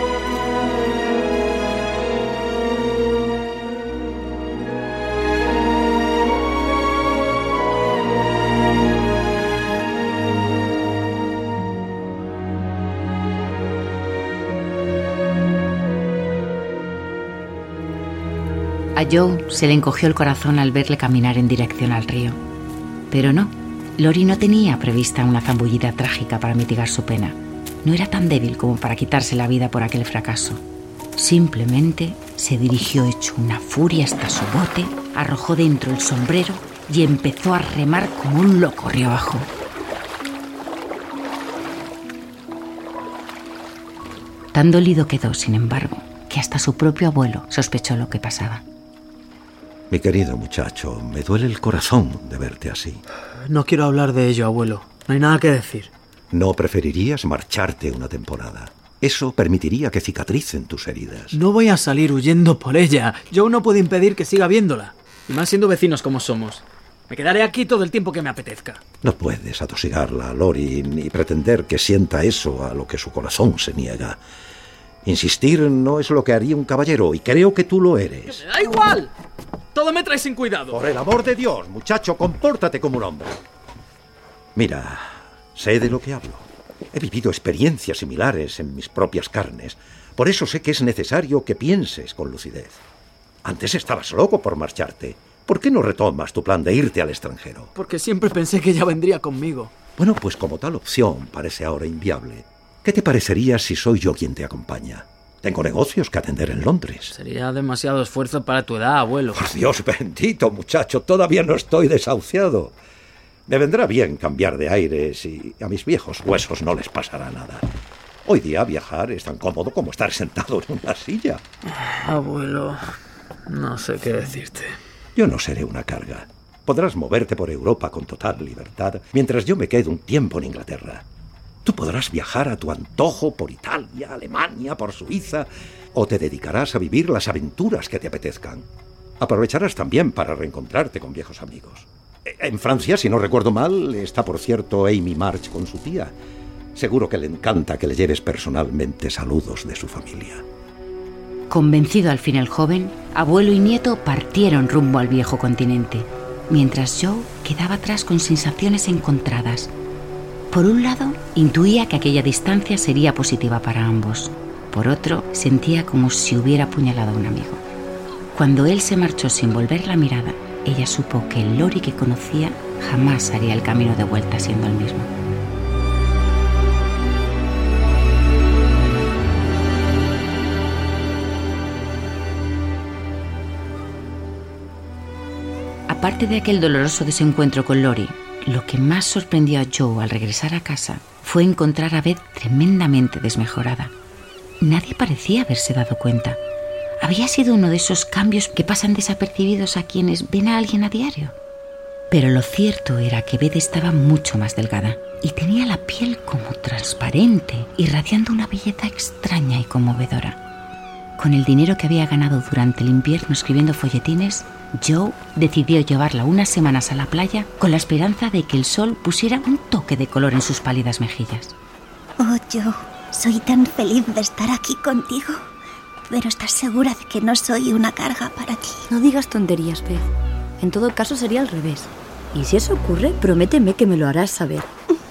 A Joe se le encogió el corazón al verle caminar en dirección al río. Pero no, Lori no tenía prevista una zambullida trágica para mitigar su pena. No era tan débil como para quitarse la vida por aquel fracaso. Simplemente se dirigió hecho una furia hasta su bote, arrojó dentro el sombrero y empezó a remar como un loco río abajo. Tan dolido quedó, sin embargo, que hasta su propio abuelo sospechó lo que pasaba. Mi querido muchacho, me duele el corazón de verte así. No quiero hablar de ello, abuelo. No hay nada que decir. ¿No preferirías marcharte una temporada? Eso permitiría que cicatricen tus heridas. No voy a salir huyendo por ella. Joe no puede impedir que siga viéndola. Y más siendo vecinos como somos. Me quedaré aquí todo el tiempo que me apetezca. No puedes atosigarla, Lori, ni pretender que sienta eso a lo que su corazón se niega. Insistir no es lo que haría un caballero, y creo que tú lo eres. ¡Me da igual! Todo me trae sin cuidado. Por el amor de Dios, muchacho, compórtate como un hombre. Mira, sé de lo que hablo. He vivido experiencias similares en mis propias carnes. Por eso sé que es necesario que pienses con lucidez. Antes estabas loco por marcharte. ¿Por qué no retomas tu plan de irte al extranjero? Porque siempre pensé que ella vendría conmigo. Bueno, pues como tal opción parece ahora inviable, ¿qué te parecería si soy yo quien te acompaña? Tengo negocios que atender en Londres. Sería demasiado esfuerzo para tu edad, abuelo. Por Dios bendito, muchacho, todavía no estoy desahuciado. Me vendrá bien cambiar de aires y a mis viejos huesos no les pasará nada. Hoy día viajar es tan cómodo como estar sentado en una silla. Abuelo, no sé qué decirte. Yo no seré una carga. Podrás moverte por Europa con total libertad mientras yo me quedo un tiempo en Inglaterra. Tú podrás viajar a tu antojo por Italia, Alemania, por Suiza, o te dedicarás a vivir las aventuras que te apetezcan. Aprovecharás también para reencontrarte con viejos amigos. En Francia, si no recuerdo mal, está por cierto Amy March con su tía. Seguro que le encanta que le lleves personalmente saludos de su familia. Convencido al fin el joven, abuelo y nieto partieron rumbo al viejo continente, mientras Joe quedaba atrás con sensaciones encontradas. Por un lado, intuía que aquella distancia sería positiva para ambos. Por otro, sentía como si hubiera apuñalado a un amigo. Cuando él se marchó sin volver la mirada, ella supo que el Lori que conocía jamás haría el camino de vuelta siendo el mismo. Aparte de aquel doloroso desencuentro con Lori, lo que más sorprendió a Joe al regresar a casa fue encontrar a Beth tremendamente desmejorada. Nadie parecía haberse dado cuenta. Había sido uno de esos cambios que pasan desapercibidos a quienes ven a alguien a diario. Pero lo cierto era que Beth estaba mucho más delgada y tenía la piel como transparente, irradiando una belleza extraña y conmovedora. Con el dinero que había ganado durante el invierno escribiendo folletines, Joe decidió llevarla unas semanas a la playa con la esperanza de que el sol pusiera un toque de color en sus pálidas mejillas. Oh, Joe, soy tan feliz de estar aquí contigo. Pero ¿estás segura de que no soy una carga para ti? No digas tonterías, Beth. En todo caso sería al revés. Y si eso ocurre, prométeme que me lo harás saber.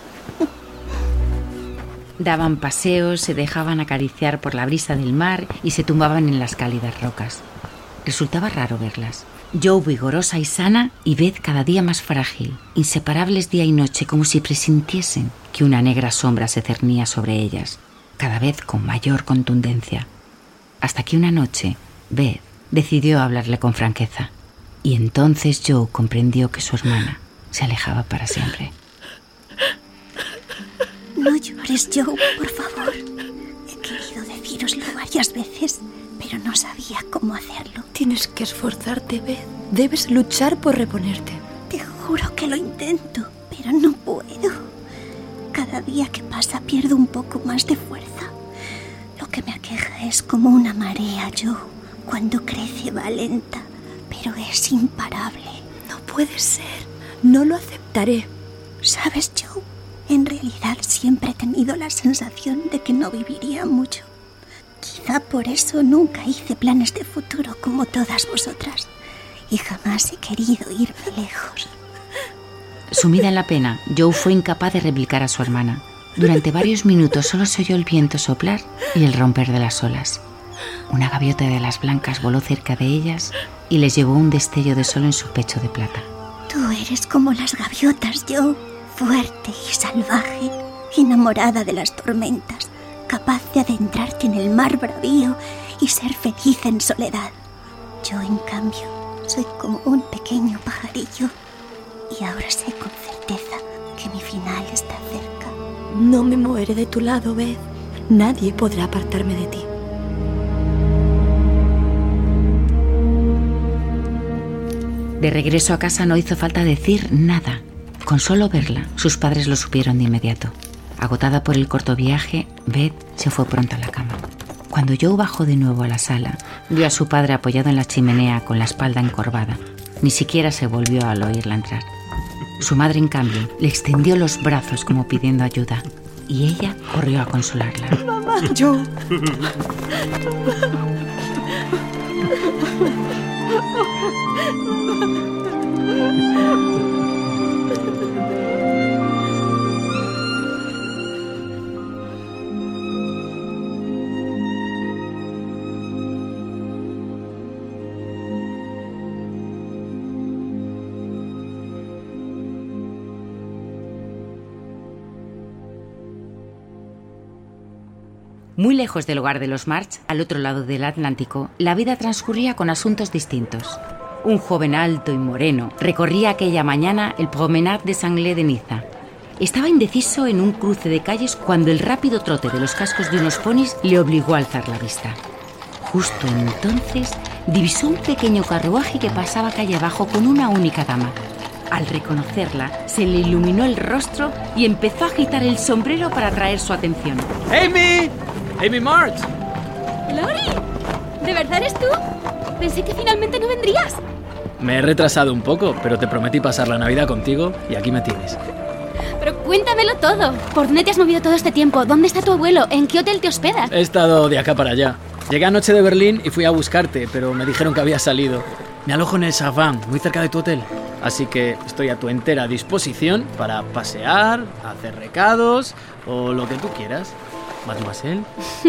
Daban paseos, se dejaban acariciar por la brisa del mar y se tumbaban en las cálidas rocas. Resultaba raro verlas. Joe vigorosa y sana y Beth cada día más frágil, inseparables día y noche, como si presintiesen que una negra sombra se cernía sobre ellas, cada vez con mayor contundencia. Hasta que una noche, Beth decidió hablarle con franqueza. Y entonces Joe comprendió que su hermana se alejaba para siempre. No llores, Joe, por favor. He querido decíroslo varias veces, pero no sabía cómo hacerlo. Tienes que esforzarte, Beth. Debes luchar por reponerte. Te juro que lo intento, pero no puedo. Cada día que pasa pierdo un poco más de fuerza. Lo que me aqueja es como una marea, Joe. Cuando crece va lenta, pero es imparable. No puede ser. No lo aceptaré. ¿Sabes, Joe? En realidad siempre he tenido la sensación de que no viviría mucho. Quizá por eso nunca hice planes de futuro como todas vosotras. Y jamás he querido irme lejos. Sumida en la pena, Joe fue incapaz de replicar a su hermana. Durante varios minutos solo se oyó el viento soplar y el romper de las olas. Una gaviota de alas blancas voló cerca de ellas y les llevó un destello de sol en su pecho de plata. Tú eres como las gaviotas, Joe. Fuerte y salvaje, enamorada de las tormentas, capaz de adentrarte en el mar bravío y ser feliz en soledad. Yo, en cambio, soy como un pequeño pajarillo y ahora sé con certeza que mi final está cerca. No me moveré de tu lado, Beth. Nadie podrá apartarme de ti. De regreso a casa no hizo falta decir nada. Con solo verla, sus padres lo supieron de inmediato. Agotada por el corto viaje, Beth se fue pronto a la cama. Cuando Joe bajó de nuevo a la sala, vio a su padre apoyado en la chimenea con la espalda encorvada. Ni siquiera se volvió al oírla entrar. Su madre, en cambio, le extendió los brazos como pidiendo ayuda, y ella corrió a consolarla. ¡Mamá! ¡Joe! Muy lejos del hogar de los March, al otro lado del Atlántico, la vida transcurría con asuntos distintos. Un joven alto y moreno recorría aquella mañana el Promenade des Anglais de Niza. Estaba indeciso en un cruce de calles cuando el rápido trote de los cascos de unos ponis le obligó a alzar la vista. Justo entonces divisó un pequeño carruaje que pasaba calle abajo con una única dama. Al reconocerla, se le iluminó el rostro y empezó a agitar el sombrero para atraer su atención. ¡Amy! ¡Amy March! ¡Lori! ¿De verdad eres tú? Pensé que finalmente no vendrías. Me he retrasado un poco, pero te prometí pasar la Navidad contigo y aquí me tienes. Pero cuéntamelo todo. ¿Por dónde te has movido todo este tiempo? ¿Dónde está tu abuelo? ¿En qué hotel te hospedas? He estado de acá para allá. Llegué anoche de Berlín y fui a buscarte, pero me dijeron que habías salido. Me alojo en el Savant, muy cerca de tu hotel. Así que estoy a tu entera disposición para pasear, hacer recados o lo que tú quieras. Mademoiselle.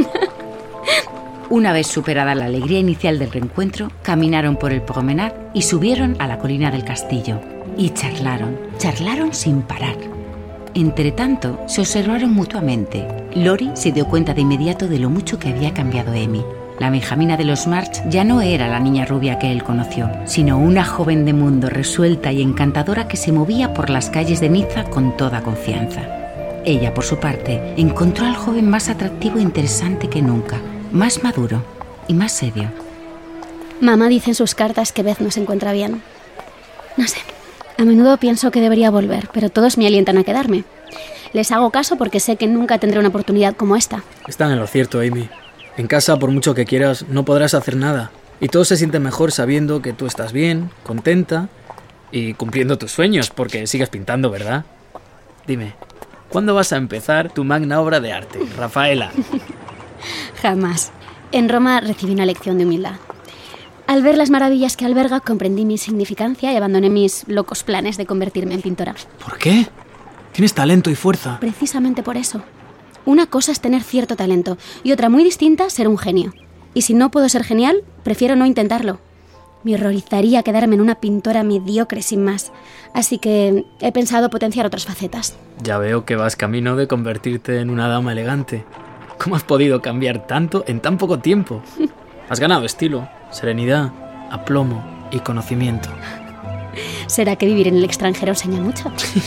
Una vez superada la alegría inicial del reencuentro, caminaron por el Promenade y subieron a la colina del castillo. Y charlaron, charlaron sin parar. Entretanto, se observaron mutuamente. Lori se dio cuenta de inmediato de lo mucho que había cambiado Amy. La Benjamina de los March ya no era la niña rubia que él conoció, sino una joven de mundo resuelta y encantadora que se movía por las calles de Niza con toda confianza. Ella, por su parte, encontró al joven más atractivo e interesante que nunca, más maduro y más serio. Mamá dice en sus cartas que Beth no se encuentra bien. No sé, a menudo pienso que debería volver, pero todos me alientan a quedarme. Les hago caso porque sé que nunca tendré una oportunidad como esta. Están en lo cierto, Amy. En casa, por mucho que quieras, no podrás hacer nada. Y todo se siente mejor sabiendo que tú estás bien, contenta y cumpliendo tus sueños, porque sigues pintando, ¿verdad? Dime, ¿cuándo vas a empezar tu magna obra de arte, Rafaela? Jamás. En Roma recibí una lección de humildad. Al ver las maravillas que alberga, comprendí mi insignificancia y abandoné mis locos planes de convertirme en pintora. ¿Por qué? Tienes talento y fuerza. Precisamente por eso. Una cosa es tener cierto talento y otra muy distinta, ser un genio. Y si no puedo ser genial, prefiero no intentarlo. Me horrorizaría quedarme en una pintora mediocre sin más. Así que he pensado potenciar otras facetas. Ya veo que vas camino de convertirte en una dama elegante. ¿Cómo has podido cambiar tanto en tan poco tiempo? Has ganado estilo, serenidad, aplomo y conocimiento. ¿Será que vivir en el extranjero enseña mucho?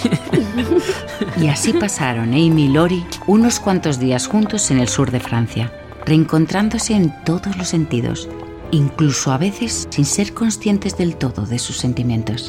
Y así pasaron Amy y Lori unos cuantos días juntos en el sur de Francia, reencontrándose en todos los sentidos, incluso a veces sin ser conscientes del todo de sus sentimientos.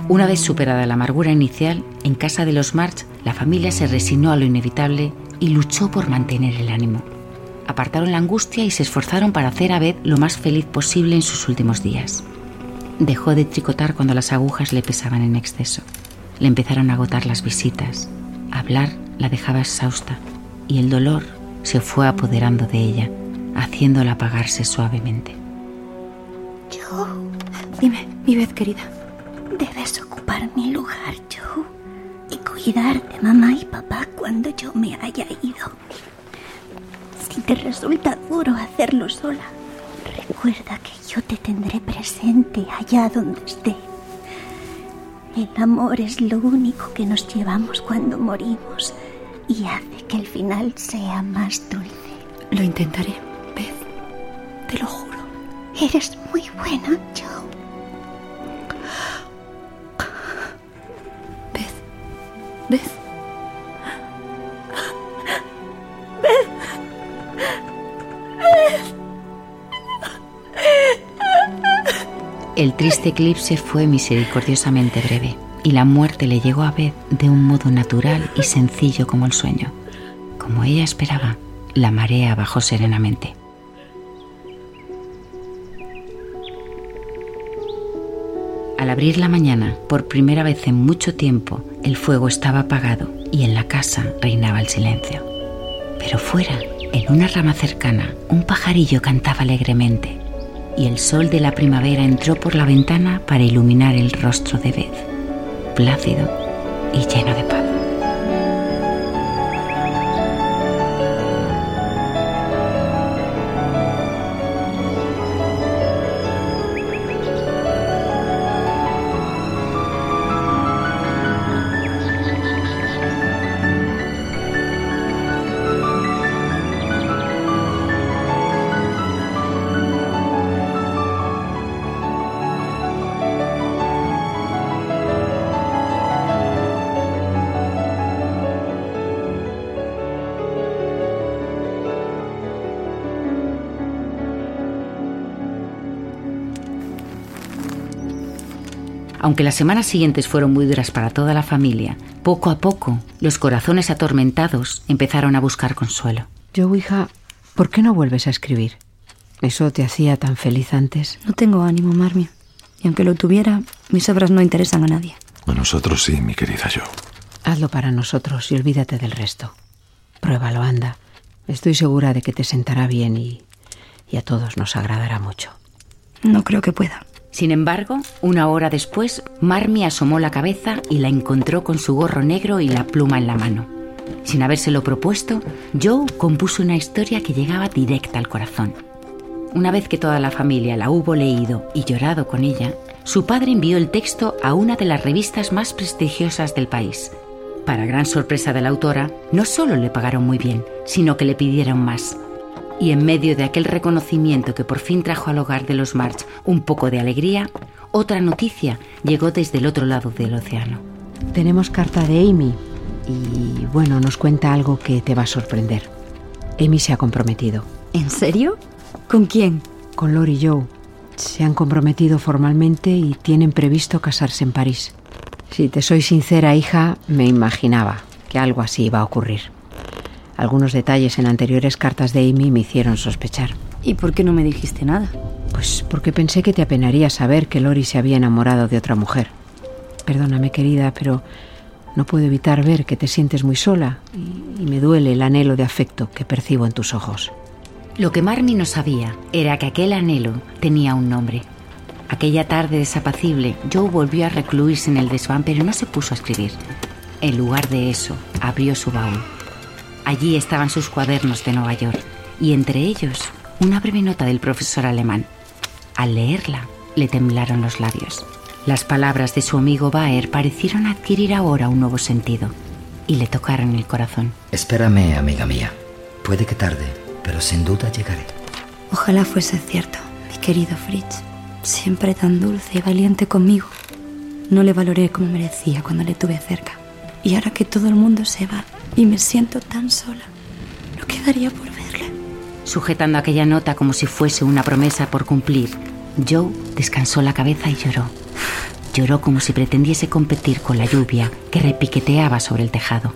Una vez superada la amargura inicial, en casa de los March, la familia se resignó a lo inevitable y luchó por mantener el ánimo. Apartaron la angustia y se esforzaron para hacer a Beth lo más feliz posible en sus últimos días. Dejó de tricotar cuando las agujas le pesaban en exceso. Le empezaron a agotar las visitas. Hablar la dejaba exhausta y el dolor se fue apoderando de ella, haciéndola apagarse suavemente. Joe, Dime, mi Beth querida. Debes ocupar mi lugar, Joe, y cuidar de mamá y papá cuando yo me haya ido. Si te resulta duro hacerlo sola, recuerda que yo te tendré presente allá donde esté. El amor es lo único que nos llevamos cuando morimos y hace que el final sea más dulce. Lo intentaré, Beth. Te lo juro. Eres muy buena, Joe. Beth. Beth. Beth. El triste eclipse fue misericordiosamente breve y la muerte le llegó a Beth de un modo natural y sencillo como el sueño. Como ella esperaba, la marea bajó serenamente. Al abrir la mañana, por primera vez en mucho tiempo, el fuego estaba apagado y en la casa reinaba el silencio. Pero fuera, en una rama cercana, un pajarillo cantaba alegremente y el sol de la primavera entró por la ventana para iluminar el rostro de Beth, plácido y lleno de paz. Aunque las semanas siguientes fueron muy duras para toda la familia, poco a poco los corazones atormentados empezaron a buscar consuelo. Joe, hija, ¿por qué no vuelves a escribir? ¿Eso te hacía tan feliz antes? No tengo ánimo, Marmie. Y aunque lo tuviera, mis obras no interesan a nadie. A nosotros sí, mi querida Joe. Hazlo para nosotros y olvídate del resto. Pruébalo, anda. Estoy segura de que te sentará bien y, y a todos nos agradará mucho. No creo que pueda. Sin embargo, una hora después, Marmie asomó la cabeza y la encontró con su gorro negro y la pluma en la mano. Sin habérselo propuesto, Joe compuso una historia que llegaba directa al corazón. Una vez que toda la familia la hubo leído y llorado con ella, su padre envió el texto a una de las revistas más prestigiosas del país. Para gran sorpresa de la autora, no solo le pagaron muy bien, sino que le pidieron más. Y en medio de aquel reconocimiento que por fin trajo al hogar de los March un poco de alegría, otra noticia llegó desde el otro lado del océano. Tenemos carta de Amy y, bueno, nos cuenta algo que te va a sorprender. Amy se ha comprometido. ¿En serio? ¿Con quién? Con Lori y Joe. Se han comprometido formalmente y tienen previsto casarse en París. Si te soy sincera, hija, me imaginaba que algo así iba a ocurrir. Algunos detalles en anteriores cartas de Amy me hicieron sospechar. ¿Y por qué no me dijiste nada? Pues porque pensé que te apenaría saber que Lori se había enamorado de otra mujer. Perdóname, querida, pero no puedo evitar ver que te sientes muy sola y, y me duele el anhelo de afecto que percibo en tus ojos. Lo que Marmie no sabía era que aquel anhelo tenía un nombre. Aquella tarde desapacible, Joe volvió a recluirse en el desván, pero no se puso a escribir. En lugar de eso, abrió su baúl. Allí estaban sus cuadernos de Nueva York y entre ellos una breve nota del profesor alemán. Al leerla, le temblaron los labios. Las palabras de su amigo Baer parecieron adquirir ahora un nuevo sentido y le tocaron el corazón. Espérame, amiga mía. Puede que tarde, pero sin duda llegaré. Ojalá fuese cierto, mi querido Fritz. Siempre tan dulce y valiente conmigo. No le valoré como merecía cuando le tuve cerca. Y ahora que todo el mundo se va y me siento tan sola, no quedaría por verle. Sujetando aquella nota como si fuese una promesa por cumplir, Joe descansó la cabeza y lloró. Lloró como si pretendiese competir con la lluvia que repiqueteaba sobre el tejado.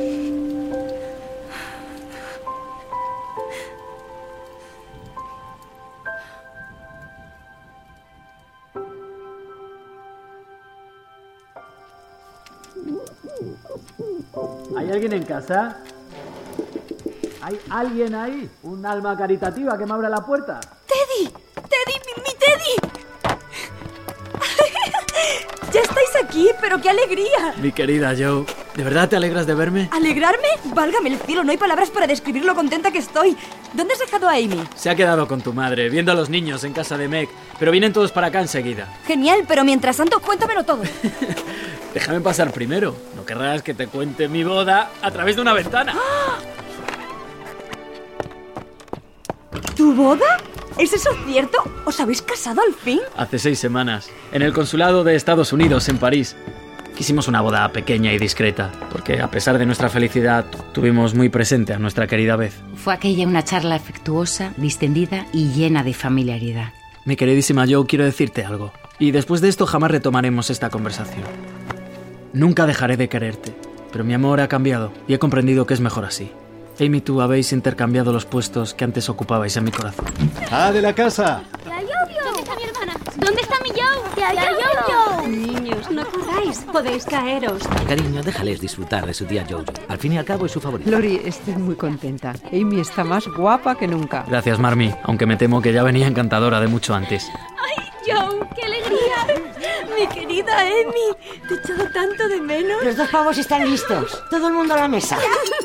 ¿Hay alguien en casa? ¿Hay alguien ahí? ¿Un alma caritativa que me abra la puerta? ¡Teddy! ¡Teddy! ¡Mi, mi Teddy! ¡Ya estáis aquí! ¡Pero qué alegría! Mi querida Joe, ¿de verdad te alegras de verme? ¿Alegrarme? Válgame el cielo, no hay palabras para describir lo contenta que estoy. ¿Dónde has dejado a Amy? Se ha quedado con tu madre, viendo a los niños en casa de Meg, pero vienen todos para acá enseguida. Genial, pero mientras tanto, cuéntamelo todo. Déjame pasar primero. No querrás que te cuente mi boda a través de una ventana. ¡Ah! ¿Tu boda? ¿Es eso cierto? ¿Os habéis casado al fin? Hace seis semanas, en el consulado de Estados Unidos, en París. Quisimos una boda pequeña y discreta, porque a pesar de nuestra felicidad, tuvimos muy presente a nuestra querida Beth. Fue aquella una charla afectuosa, distendida y llena de familiaridad. Mi queridísima Joe, quiero decirte algo. Y después de esto jamás retomaremos esta conversación. Nunca dejaré de quererte, pero mi amor ha cambiado y he comprendido que es mejor así. Amy y tú habéis intercambiado los puestos que antes ocupabais en mi corazón. ¡Ah, de la casa! ¡Ya, Yo-Yo! ¿Dónde está mi hermana? ¿Dónde está mi Joe? ¡Ya, Yo-Yo! Niños, no corráis, podéis caeros. Cariño, déjales disfrutar de su tía Jojo. Al fin y al cabo es su favorita. Lori, estoy muy contenta. Amy está más guapa que nunca. Gracias, Marmee, aunque me temo que ya venía encantadora de mucho antes. ¡Ay, Joe! ¡Qué alegría! Mi querida Amy, te he echado tanto de menos. Los dos pavos están listos. Todo el mundo a la mesa.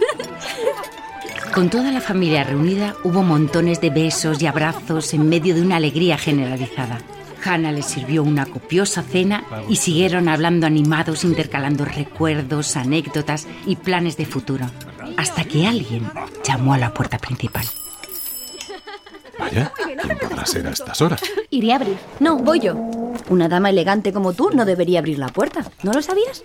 Con toda la familia reunida, hubo montones de besos y abrazos en medio de una alegría generalizada. Hannah les sirvió una copiosa cena y siguieron hablando animados, intercalando recuerdos, anécdotas y planes de futuro, hasta que alguien llamó a la puerta principal. Vaya, ¿quién podrá ser a estas horas? Iré a abrir. No, voy yo. Una dama elegante como tú no debería abrir la puerta. ¿No lo sabías?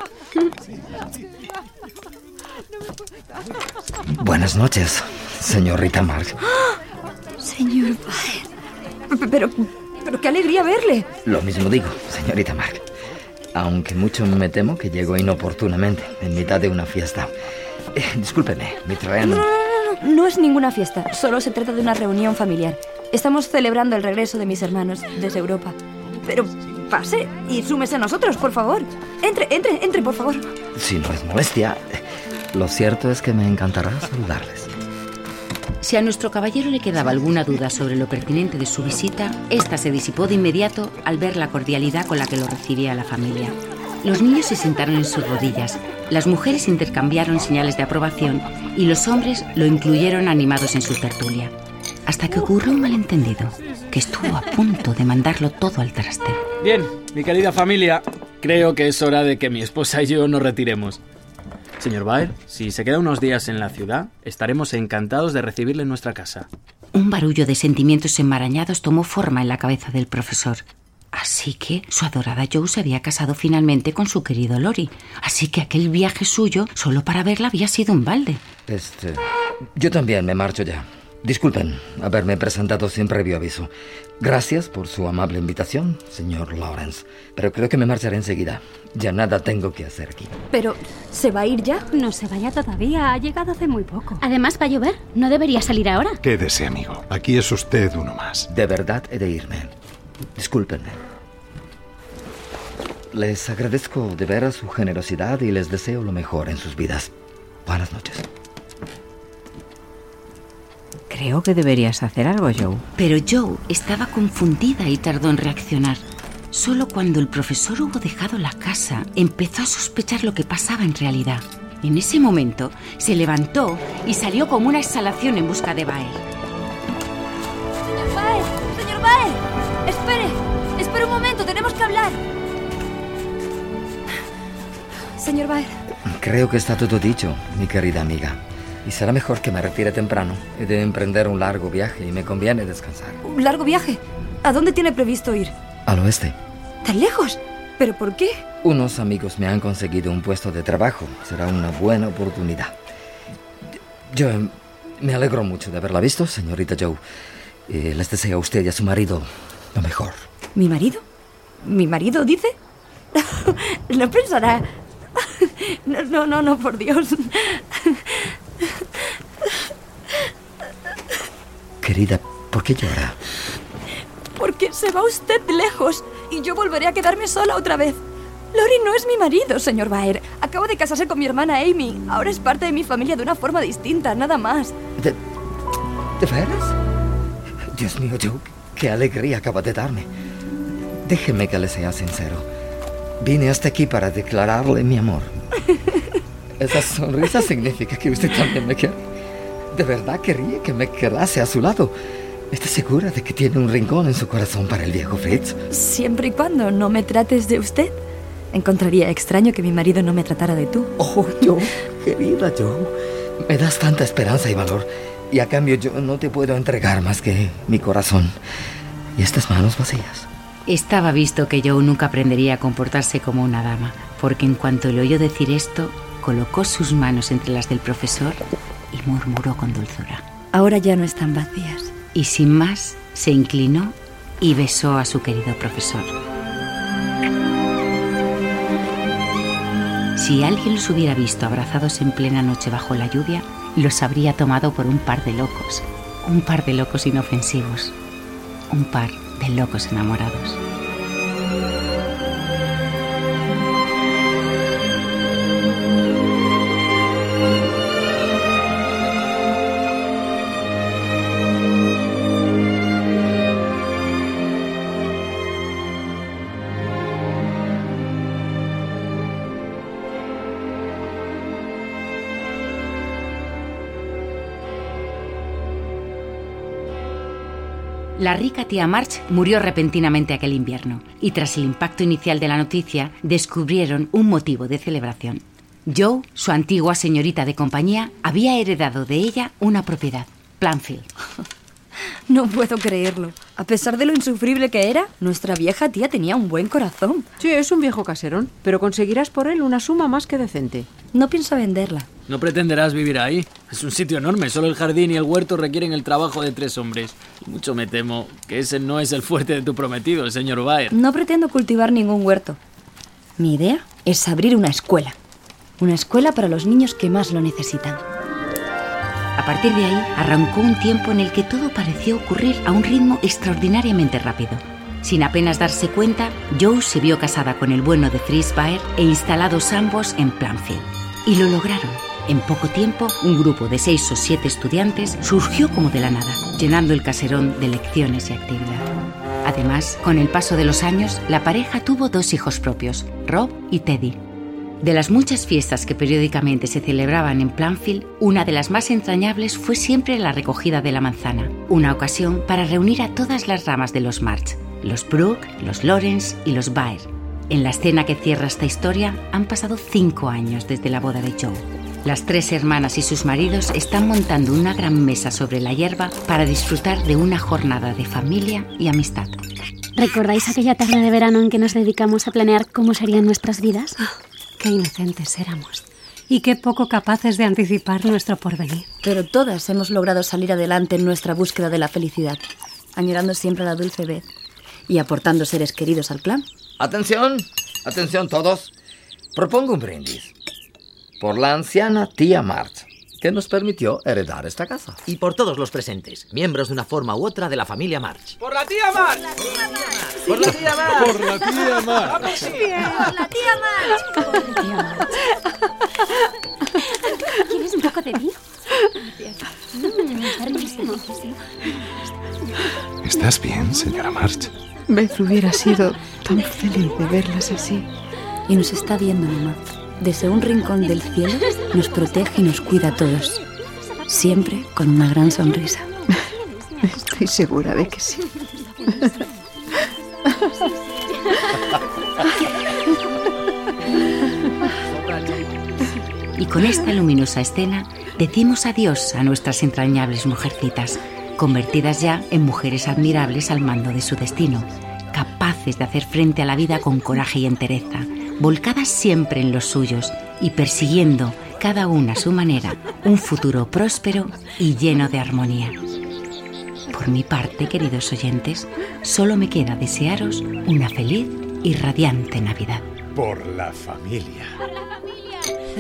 Buenas noches, señorita March. ¡Oh! Señor Baer. Pero, pero qué alegría verle. Lo mismo digo, señorita March. Aunque mucho me temo que llego inoportunamente, en mitad de una fiesta. Eh, discúlpeme, mi terreno... No, no, no, no, no es ninguna fiesta. Solo se trata de una reunión familiar. Estamos celebrando el regreso de mis hermanos desde Europa. Pero pase y súmese a nosotros, por favor. Entre, entre, entre, por favor. Si no es molestia... Lo cierto es que me encantará saludarles. Si a nuestro caballero le quedaba alguna duda sobre lo pertinente de su visita, esta se disipó de inmediato al ver la cordialidad con la que lo recibía la familia. Los niños se sentaron en sus rodillas, las mujeres intercambiaron señales de aprobación y los hombres lo incluyeron animados en su tertulia. Hasta que ocurrió un malentendido, que estuvo a punto de mandarlo todo al traste. Bien, mi querida familia, creo que es hora de que mi esposa y yo nos retiremos. Señor Baer, si se queda unos días en la ciudad, estaremos encantados de recibirle en nuestra casa. Un barullo de sentimientos enmarañados tomó forma en la cabeza del profesor. Así que su adorada Joe se había casado finalmente con su querido Lori. Así que aquel viaje suyo, solo para verla, había sido un balde. Este... Yo también me marcho ya. Disculpen haberme presentado sin previo aviso. Gracias por su amable invitación, señor Lawrence. Pero creo que me marcharé enseguida. Ya nada tengo que hacer aquí. ¿Pero se va a ir ya? No se vaya todavía, ha llegado hace muy poco. Además, va a llover. ¿No debería salir ahora? Quédese, amigo. Aquí es usted uno más. De verdad he de irme. Discúlpenme. Les agradezco de veras su generosidad y les deseo lo mejor en sus vidas. Buenas noches. Creo que deberías hacer algo, Joe. Pero Joe estaba confundida y tardó en reaccionar. Solo cuando el profesor hubo dejado la casa, empezó a sospechar lo que pasaba en realidad. En ese momento, se levantó y salió como una exhalación en busca de Baer. ¡Señor Baer! ¡Señor Baer! ¡Espere! ¡Espere un momento! ¡Tenemos que hablar! Señor Baer. Creo que está todo dicho, mi querida amiga. Y será mejor que me retire temprano. He de emprender un largo viaje y me conviene descansar. ¿Un largo viaje? ¿A dónde tiene previsto ir? Al oeste. ¿Tan lejos? ¿Pero por qué? Unos amigos me han conseguido un puesto de trabajo. Será una buena oportunidad. Yo me alegro mucho de haberla visto, señorita Joe. Y les deseo a usted y a su marido lo mejor. ¿Mi marido? ¿Mi marido dice? no pensará... No, no, no, no, por Dios. Querida, ¿por qué llora? Porque se va usted lejos y yo volveré a quedarme sola otra vez. Lori no es mi marido, señor Baer. Acabo de casarse con mi hermana Amy. Ahora es parte de mi familia de una forma distinta, nada más. ¿De, ¿de veras? Dios mío, Joe, qué alegría acaba de darme. Déjeme que le sea sincero. Vine hasta aquí para declararle mi amor. Esa sonrisa significa que usted también me quiere. ¿De verdad quería que me quedase a su lado? ¿Está segura de que tiene un rincón en su corazón para el viejo Fritz? Siempre y cuando no me trates de usted. Encontraría extraño que mi marido no me tratara de tú. Oh, Joe, querida Joe. Me das tanta esperanza y valor. Y a cambio yo no te puedo entregar más que mi corazón y estas manos vacías. Estaba visto que Joe nunca aprendería a comportarse como una dama, porque en cuanto le oyó decir esto, colocó sus manos entre las del profesor y murmuró con dulzura. Ahora ya no están vacías. Y sin más, se inclinó y besó a su querido profesor. Si alguien los hubiera visto abrazados en plena noche bajo la lluvia, los habría tomado por un par de locos. Un par de locos inofensivos. Un par de locos enamorados. La rica tía March murió repentinamente aquel invierno y tras el impacto inicial de la noticia descubrieron un motivo de celebración. Joe, su antigua señorita de compañía, había heredado de ella una propiedad, Plumfield. No puedo creerlo. A pesar de lo insufrible que era, nuestra vieja tía tenía un buen corazón. Sí, es un viejo caserón, pero conseguirás por él una suma más que decente. No pienso venderla. No pretenderás vivir ahí. Es un sitio enorme. Solo el jardín y el huerto requieren el trabajo de tres hombres. Mucho me temo que ese no es el fuerte de tu prometido, el señor Baer. No pretendo cultivar ningún huerto. Mi idea es abrir una escuela. Una escuela para los niños que más lo necesitan. A partir de ahí, arrancó un tiempo en el que todo parecía ocurrir a un ritmo extraordinariamente rápido. Sin apenas darse cuenta, Joe se vio casada con el bueno de Fritz Baer e instalados ambos en Plumfield. Y lo lograron. En poco tiempo, un grupo de seis o siete estudiantes surgió como de la nada, llenando el caserón de lecciones y actividad. Además, con el paso de los años, la pareja tuvo dos hijos propios, Rob y Teddy. De las muchas fiestas que periódicamente se celebraban en Plumfield, una de las más entrañables fue siempre la recogida de la manzana, una ocasión para reunir a todas las ramas de los March, los Brooke, los Lawrence y los Baer. En la escena que cierra esta historia han pasado cinco años desde la boda de Joe. Las tres hermanas y sus maridos están montando una gran mesa sobre la hierba para disfrutar de una jornada de familia y amistad. ¿Recordáis aquella tarde de verano en que nos dedicamos a planear cómo serían nuestras vidas? Qué inocentes éramos y qué poco capaces de anticipar nuestro porvenir. Pero todas hemos logrado salir adelante en nuestra búsqueda de la felicidad, añorando siempre a la dulce vez y aportando seres queridos al clan. Atención, atención todos. Propongo un brindis por la anciana tía March, que nos permitió heredar esta casa. Y por todos los presentes, miembros de una forma u otra de la familia March. ¡Por la tía March! ¡Por la tía March! ¡Por la tía March! ¡Por la tía March! ¡Por la tía March! ¡Por la tía March! ¿Quieres un poco de vino? ¿Estás bien, señora March? Beth hubiera sido tan feliz de verlas así. Y nos está viendo, mamá. Desde un rincón del cielo nos protege y nos cuida a todos. Siempre con una gran sonrisa. Estoy segura de que sí. Y con esta luminosa escena decimos adiós a nuestras entrañables mujercitas, convertidas ya en mujeres admirables al mando de su destino, capaces de hacer frente a la vida con coraje y entereza, volcadas siempre en los suyos y persiguiendo, cada una a su manera, un futuro próspero y lleno de armonía. Por mi parte, queridos oyentes, solo me queda desearos una feliz y radiante Navidad. Por la familia. ¡Por la familia!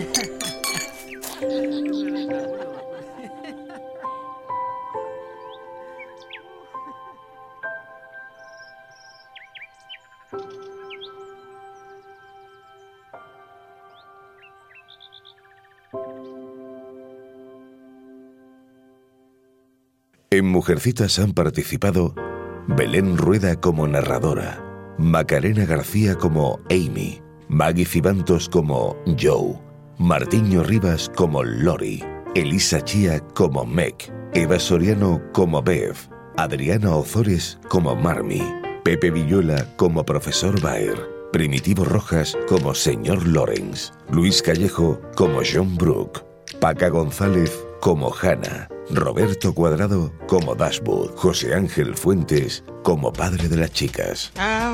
En Mujercitas han participado Belén Rueda como narradora, Macarena García como Amy, Maggie Cibantos como Joe, Martiño Rivas como Lori, Elisa Chía como Meg, Eva Soriano como Bev, Adriana Ozores como Marmy, Pepe Villuela como Profesor Baer, Primitivo Rojas como Señor Lawrence, Luis Callejo como John Brooke, Paca González como Hannah, Roberto Cuadrado como Dashwood, José Ángel Fuentes como padre de las chicas.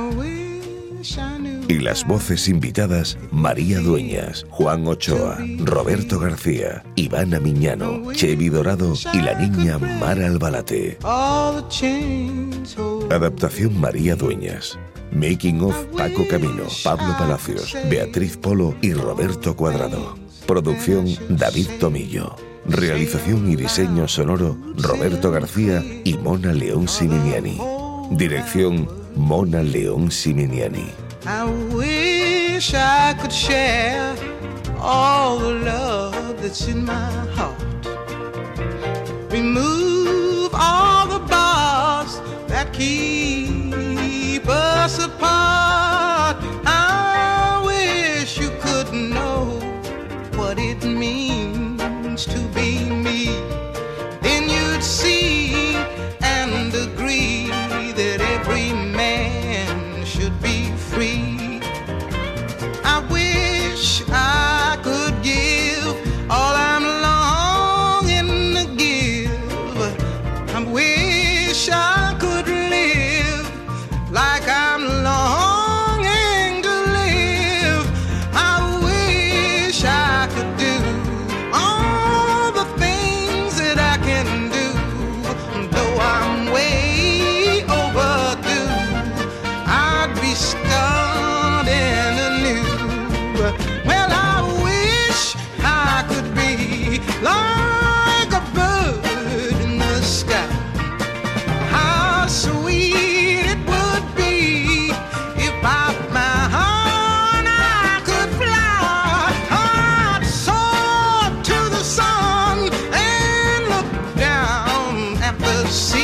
Y las voces invitadas: María Dueñas, Juan Ochoa, Roberto García, Ivana Miñano, Chevi Dorado y la niña Mara Albalate. Adaptación María Dueñas. Making of Paco Camino, Pablo Palacios, Beatriz Polo y Roberto Cuadrado. Producción David Tomillo. Realización y diseño sonoro Roberto García y Mona León Siminiani. Dirección Mona León Siminiani. I wish I could share all the love that's in my heart. Remove all the bars that keep us apart. I wish you could know what it means to be me. Then you'd see and agree that every man should be free. I wish I could give all I'm longing to give. I wish I could live like I'm longing to live. I wish I could do all the things that I can do, though I'm way overdue. I'd be starting anew. Well, I wish I could be like a bird in the sky. How sweet it would be if by my heart I could fly. I'd soar to the sun and look down at the sea.